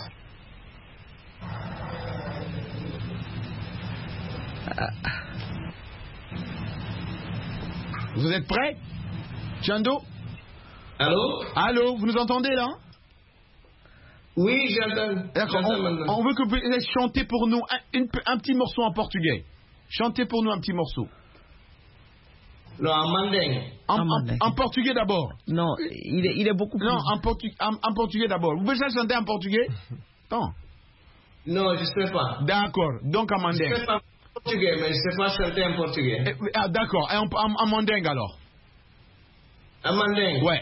Vous êtes prêts? Tchando? Allô? Allô, vous nous entendez là? Oui, j'entends. D'accord, on, on veut que vous chantez pour nous un, une, un petit morceau en portugais. Chantez pour nous un petit morceau. Non, en mandingue. En, en, en portugais d'abord. Non, il est, il est beaucoup plus... Non, en, portu, en, en portugais d'abord. Vous pouvez chanter en portugais? Non. Non, je ne sais pas. D'accord, donc en mandingue. Je ne sais pas en portugais, mais je ne sais pas chanter en portugais. Eh, ah, d'accord, en, en, en mandingue alors? En mandingue? Ouais.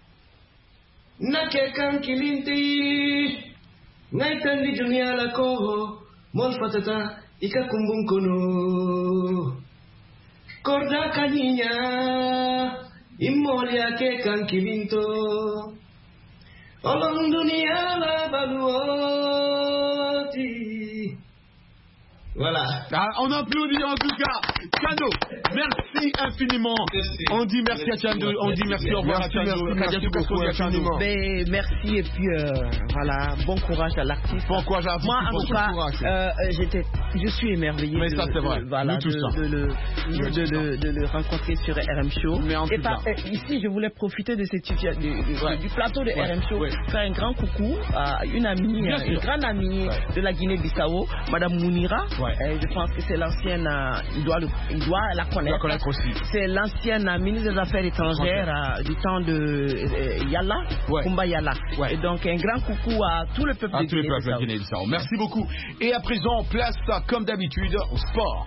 Nakekan kilinti Naitan di dunia lako Mon fatata ika kumbung kono Korda kaninya Imolia kekan kilinto Olong dunia la baluoti. Voilà. Ah, on applaudit en tout cas. Tchando, merci infiniment. Merci. On dit merci, merci à Tchando. On dit merci, au revoir à Tchando. Merci, merci, merci et puis euh, voilà, bon courage à l'artiste. Bon courage à l'artiste. Moi, en tout cas, euh, j'étais, je suis émerveillé. Mais de, ça, c'est vrai. De, voilà, Nous tous de, de, de, de, de, de, de le rencontrer sur R M Show. Mais en et tout par, cas. euh, ici, je voulais profiter de cette situation, du, du, ouais. du plateau de ouais. R M Show, ouais. faire un grand coucou à une amie, Bien une sûr. grande amie ouais. de la Guinée-Bissau, Madame Mounira. Ouais. Euh, je pense que c'est l'ancienne, euh, il, doit le, il doit la connaître. La connaître aussi. C'est l'ancienne euh, ministre des Affaires étrangères euh, du temps de euh, Yala, ouais. Kumba Yala. Ouais. Et donc un grand coucou à tout le peuple à de tous les peuples de Guinée-Bissau. Merci beaucoup. Et à présent, place comme d'habitude au sport.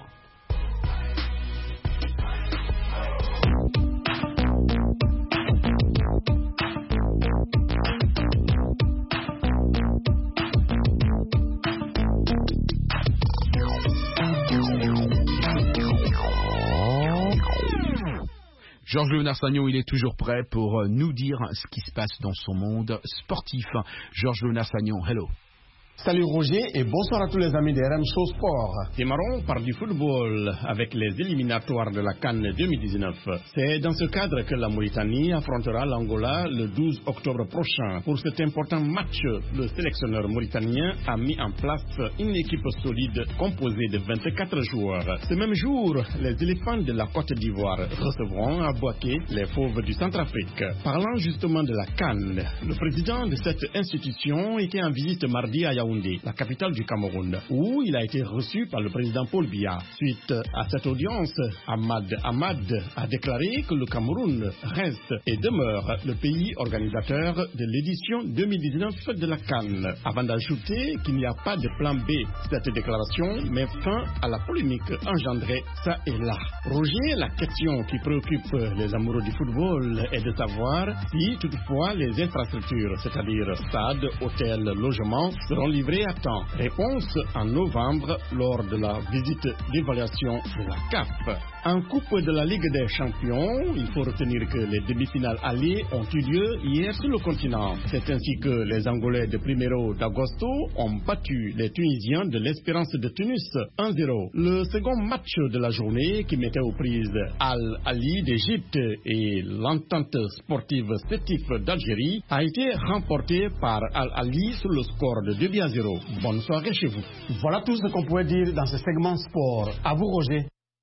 Georges Léonard Sagnon, il est toujours prêt pour nous dire ce qui se passe dans son monde sportif. Georges Léonard Sagnon, hello. Salut Roger et bonsoir à tous les amis de R M Show Sport. Démarrons par du football avec les éliminatoires de la CAN deux mille dix-neuf. C'est dans ce cadre que la Mauritanie affrontera l'Angola le douze octobre prochain. Pour cet important match, le sélectionneur mauritanien a mis en place une équipe solide composée de vingt-quatre joueurs. Ce même jour, les éléphants de la Côte d'Ivoire recevront à Bouaké les fauves du Centrafrique. Parlant justement de la CAN, le président de cette institution était en visite mardi à Yaoundé, la capitale du Cameroun, où il a été reçu par le président Paul Biya. Suite à cette audience, Ahmad Ahmad a déclaré que le Cameroun reste et demeure le pays organisateur de l'édition deux mille dix-neuf de la CAN. Avant d'ajouter qu'il n'y a pas de plan B, cette déclaration met fin à la polémique engendrée ça et là. Roger, la question qui préoccupe les amoureux du football est de savoir si toutefois les infrastructures, c'est-à-dire stades, hôtels, logements, seront livrés à temps. Réponse en novembre lors de la visite d'évaluation de la C A F. En Coupe de la Ligue des Champions, il faut retenir que les demi-finales allées ont eu lieu hier sur le continent. C'est ainsi que les Angolais de Primero d'Agosto ont battu les Tunisiens de l'Espérance de Tunis un zéro. Le second match de la journée qui mettait aux prises Al-Ali d'Égypte et l'Entente sportive Sétif d'Algérie a été remporté par Al-Ali sur le score de deux buts à zéro. Bonne soirée chez vous. Voilà tout ce qu'on pouvait dire dans ce segment sport. À vous Roger.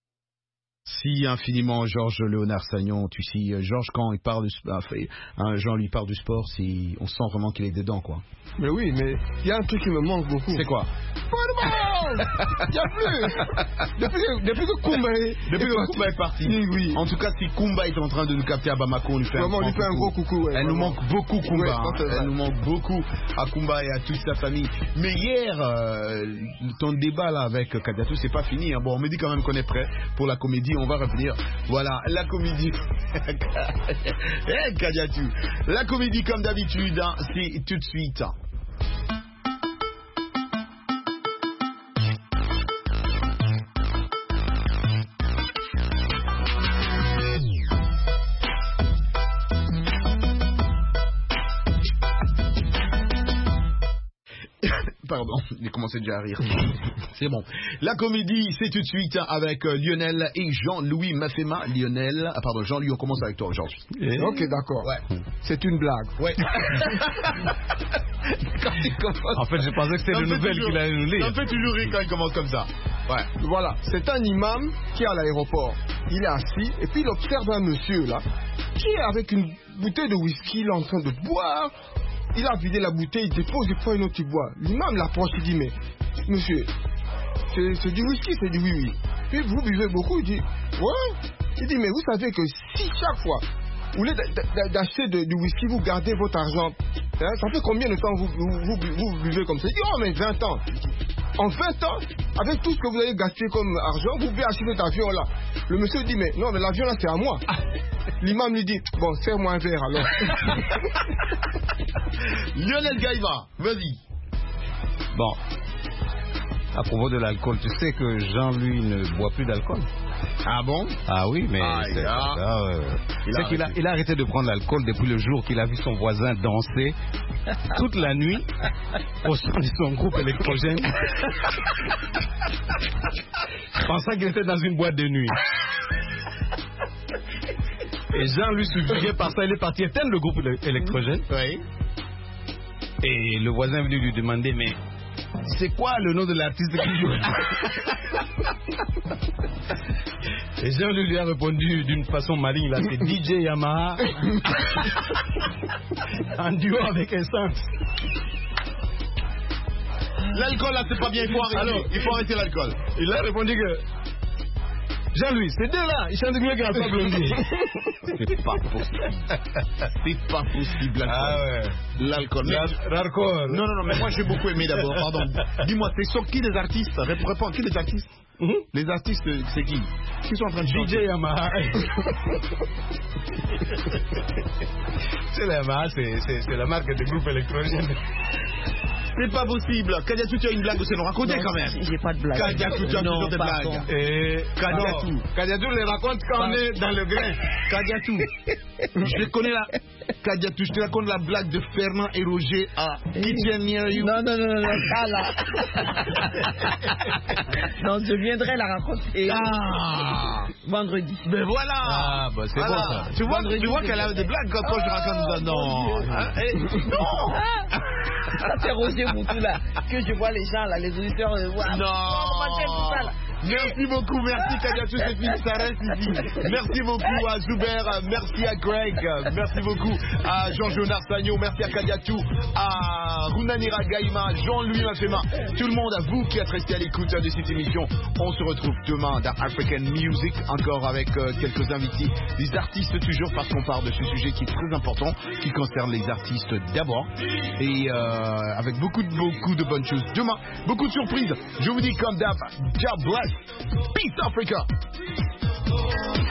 Si infiniment Georges Léonard Sagnon, tu sais, Georges quand il parle, enfin, hein, Jean lui parle du sport, si on sent vraiment qu'il est dedans quoi. Mais oui, mais il y a un truc qui me manque beaucoup. C'est quoi? Football. Il n'y a plus. Depuis que, depuis que Koumba est, depuis que Koumba est parti. Oui, oui. En tout cas, si Koumba est en train de nous capter à Bamako, on lui fait, vraiment, un, on lui fait un gros coucou. Ouais, Elle vraiment. nous manque beaucoup Koumba. Ouais, hein. Elle nous manque beaucoup à Koumba et à toute sa famille. Mais hier, euh, ton débat là avec Kadiatou, c'est pas fini. Hein. Bon, on me dit quand même qu'on est prêt pour la comédie. On va revenir. Voilà, la comédie. Eh, Kadiatou. La comédie, comme d'habitude, hein, c'est tout de suite. Pardon, j'ai commencé déjà à rire. C'est bon. La comédie, c'est tout de suite avec Lionel et Jean-Louis Mafema. Lionel, ah pardon, Jean-Louis, on commence avec toi aujourd'hui. Et... Ok, d'accord. Ouais. C'est une blague. Ouais. En fait, je pensais que c'était une nouvelle qu'il allait nous lire. Ça me fait toujours rire quand il commence comme ça. Ouais. Voilà, c'est un imam qui est à l'aéroport. Il est assis et puis il observe un monsieur là qui est avec une bouteille de whisky, il est en train de boire. Il a vidé la bouteille, il dépose, il prend une autre, il boit. L'imam l'approche, il dit, mais monsieur, c'est du whisky, c'est du oui-oui. Puis vous buvez beaucoup, il dit, ouais. Il dit, mais vous savez que si chaque fois, vous voulez d'acheter du whisky, vous gardez votre argent, hein, ça fait combien de temps vous, vous, vous, vous buvez comme ça? Il dit, oh mais vingt ans. En vingt ans, avec tout ce que vous avez gasté comme argent, vous pouvez acheter cet avion là. Le monsieur dit, mais non, mais l'avion là c'est à moi. L'imam lui dit, bon, serre-moi un verre alors. Lionel Gaïva, vas-y. Bon, à propos de l'alcool, tu sais que Jean-Louis ne boit plus d'alcool. Ah bon? Ah oui, mais ah, c'est a... ça, euh... c'est qu'il a, il a arrêté de prendre l'alcool depuis le jour qu'il a vu son voisin danser toute la nuit au sein de son groupe électrogène, pensant qu'il était dans une boîte de nuit. Et Jean-Louis, subjugué par ça, il est parti éteindre le groupe électrogène. Oui. Et le voisin est venu lui demander, mais c'est quoi le nom de l'artiste qui joue? Et Jean-Louis lui a répondu d'une façon maligne, là, c'est D J Yamaha en duo avec Essence. L'alcool là c'est pas bien, il faut arrêter. Alors, il faut arrêter l'alcool. Il a répondu que Jean-Louis, c'est deux là, il chante mieux qu'un pas blondier. C'est pas possible. C'est pas possible. Ah ouais. L'alcool. L'alcool. Non, non, non, mais moi j'ai beaucoup aimé d'abord, pardon. Dis-moi, c'est sur qui les artistes? Réponds, qui les artistes? Mm-hmm. Les artistes, c'est qui? Qui sont en train de chanter? D J Yamaha. C'est la Yamaha, c'est la marque de groupe électrogène. C'est pas possible. Kadiatou, tu as une blague aussi à nous raconter quand même. J'ai pas de blague. Kadiatou, tu as toujours des blagues. Et Kadiatou. Kadiatou les raconte quand on est dans le grain. Kadiatou. Je connais la. Kadiatou, je te raconte la blague de Fernand et Roger à Kitchen Near You. Non, non, non, non, non, ça là. Non, je viendrai la raconter. Ah. Vendredi. Mais voilà. Ah, bah c'est Voilà. bon ça. Tu vois, Vendredi, tu vois c'est qu'elle bon. a des blagues quand, quand je raconte. Non. Hein, eh, non. Ça c'est Roger Moutou là. Que je vois les gens là, les auditeurs. Euh, voilà. Non. Tout ça, là. Merci beaucoup, merci Kadiatou, c'est fini, ça reste ici. Merci beaucoup à Zuber, merci à Greg, merci beaucoup à Jean-Jonas Sagnon, merci à Kadiatou, à Runanira Gaïma, Jean-Louis Mafema, tout le monde, à vous qui êtes restés à l'écoute de cette émission. On se retrouve demain dans African Music, encore avec euh, quelques invités, des artistes toujours, parce qu'on parle de ce sujet qui est très important, qui concerne les artistes d'abord, et euh, avec beaucoup de, beaucoup de bonnes choses. Demain, beaucoup de surprises. Je vous dis comme d'hab, God bless. Peace Africa.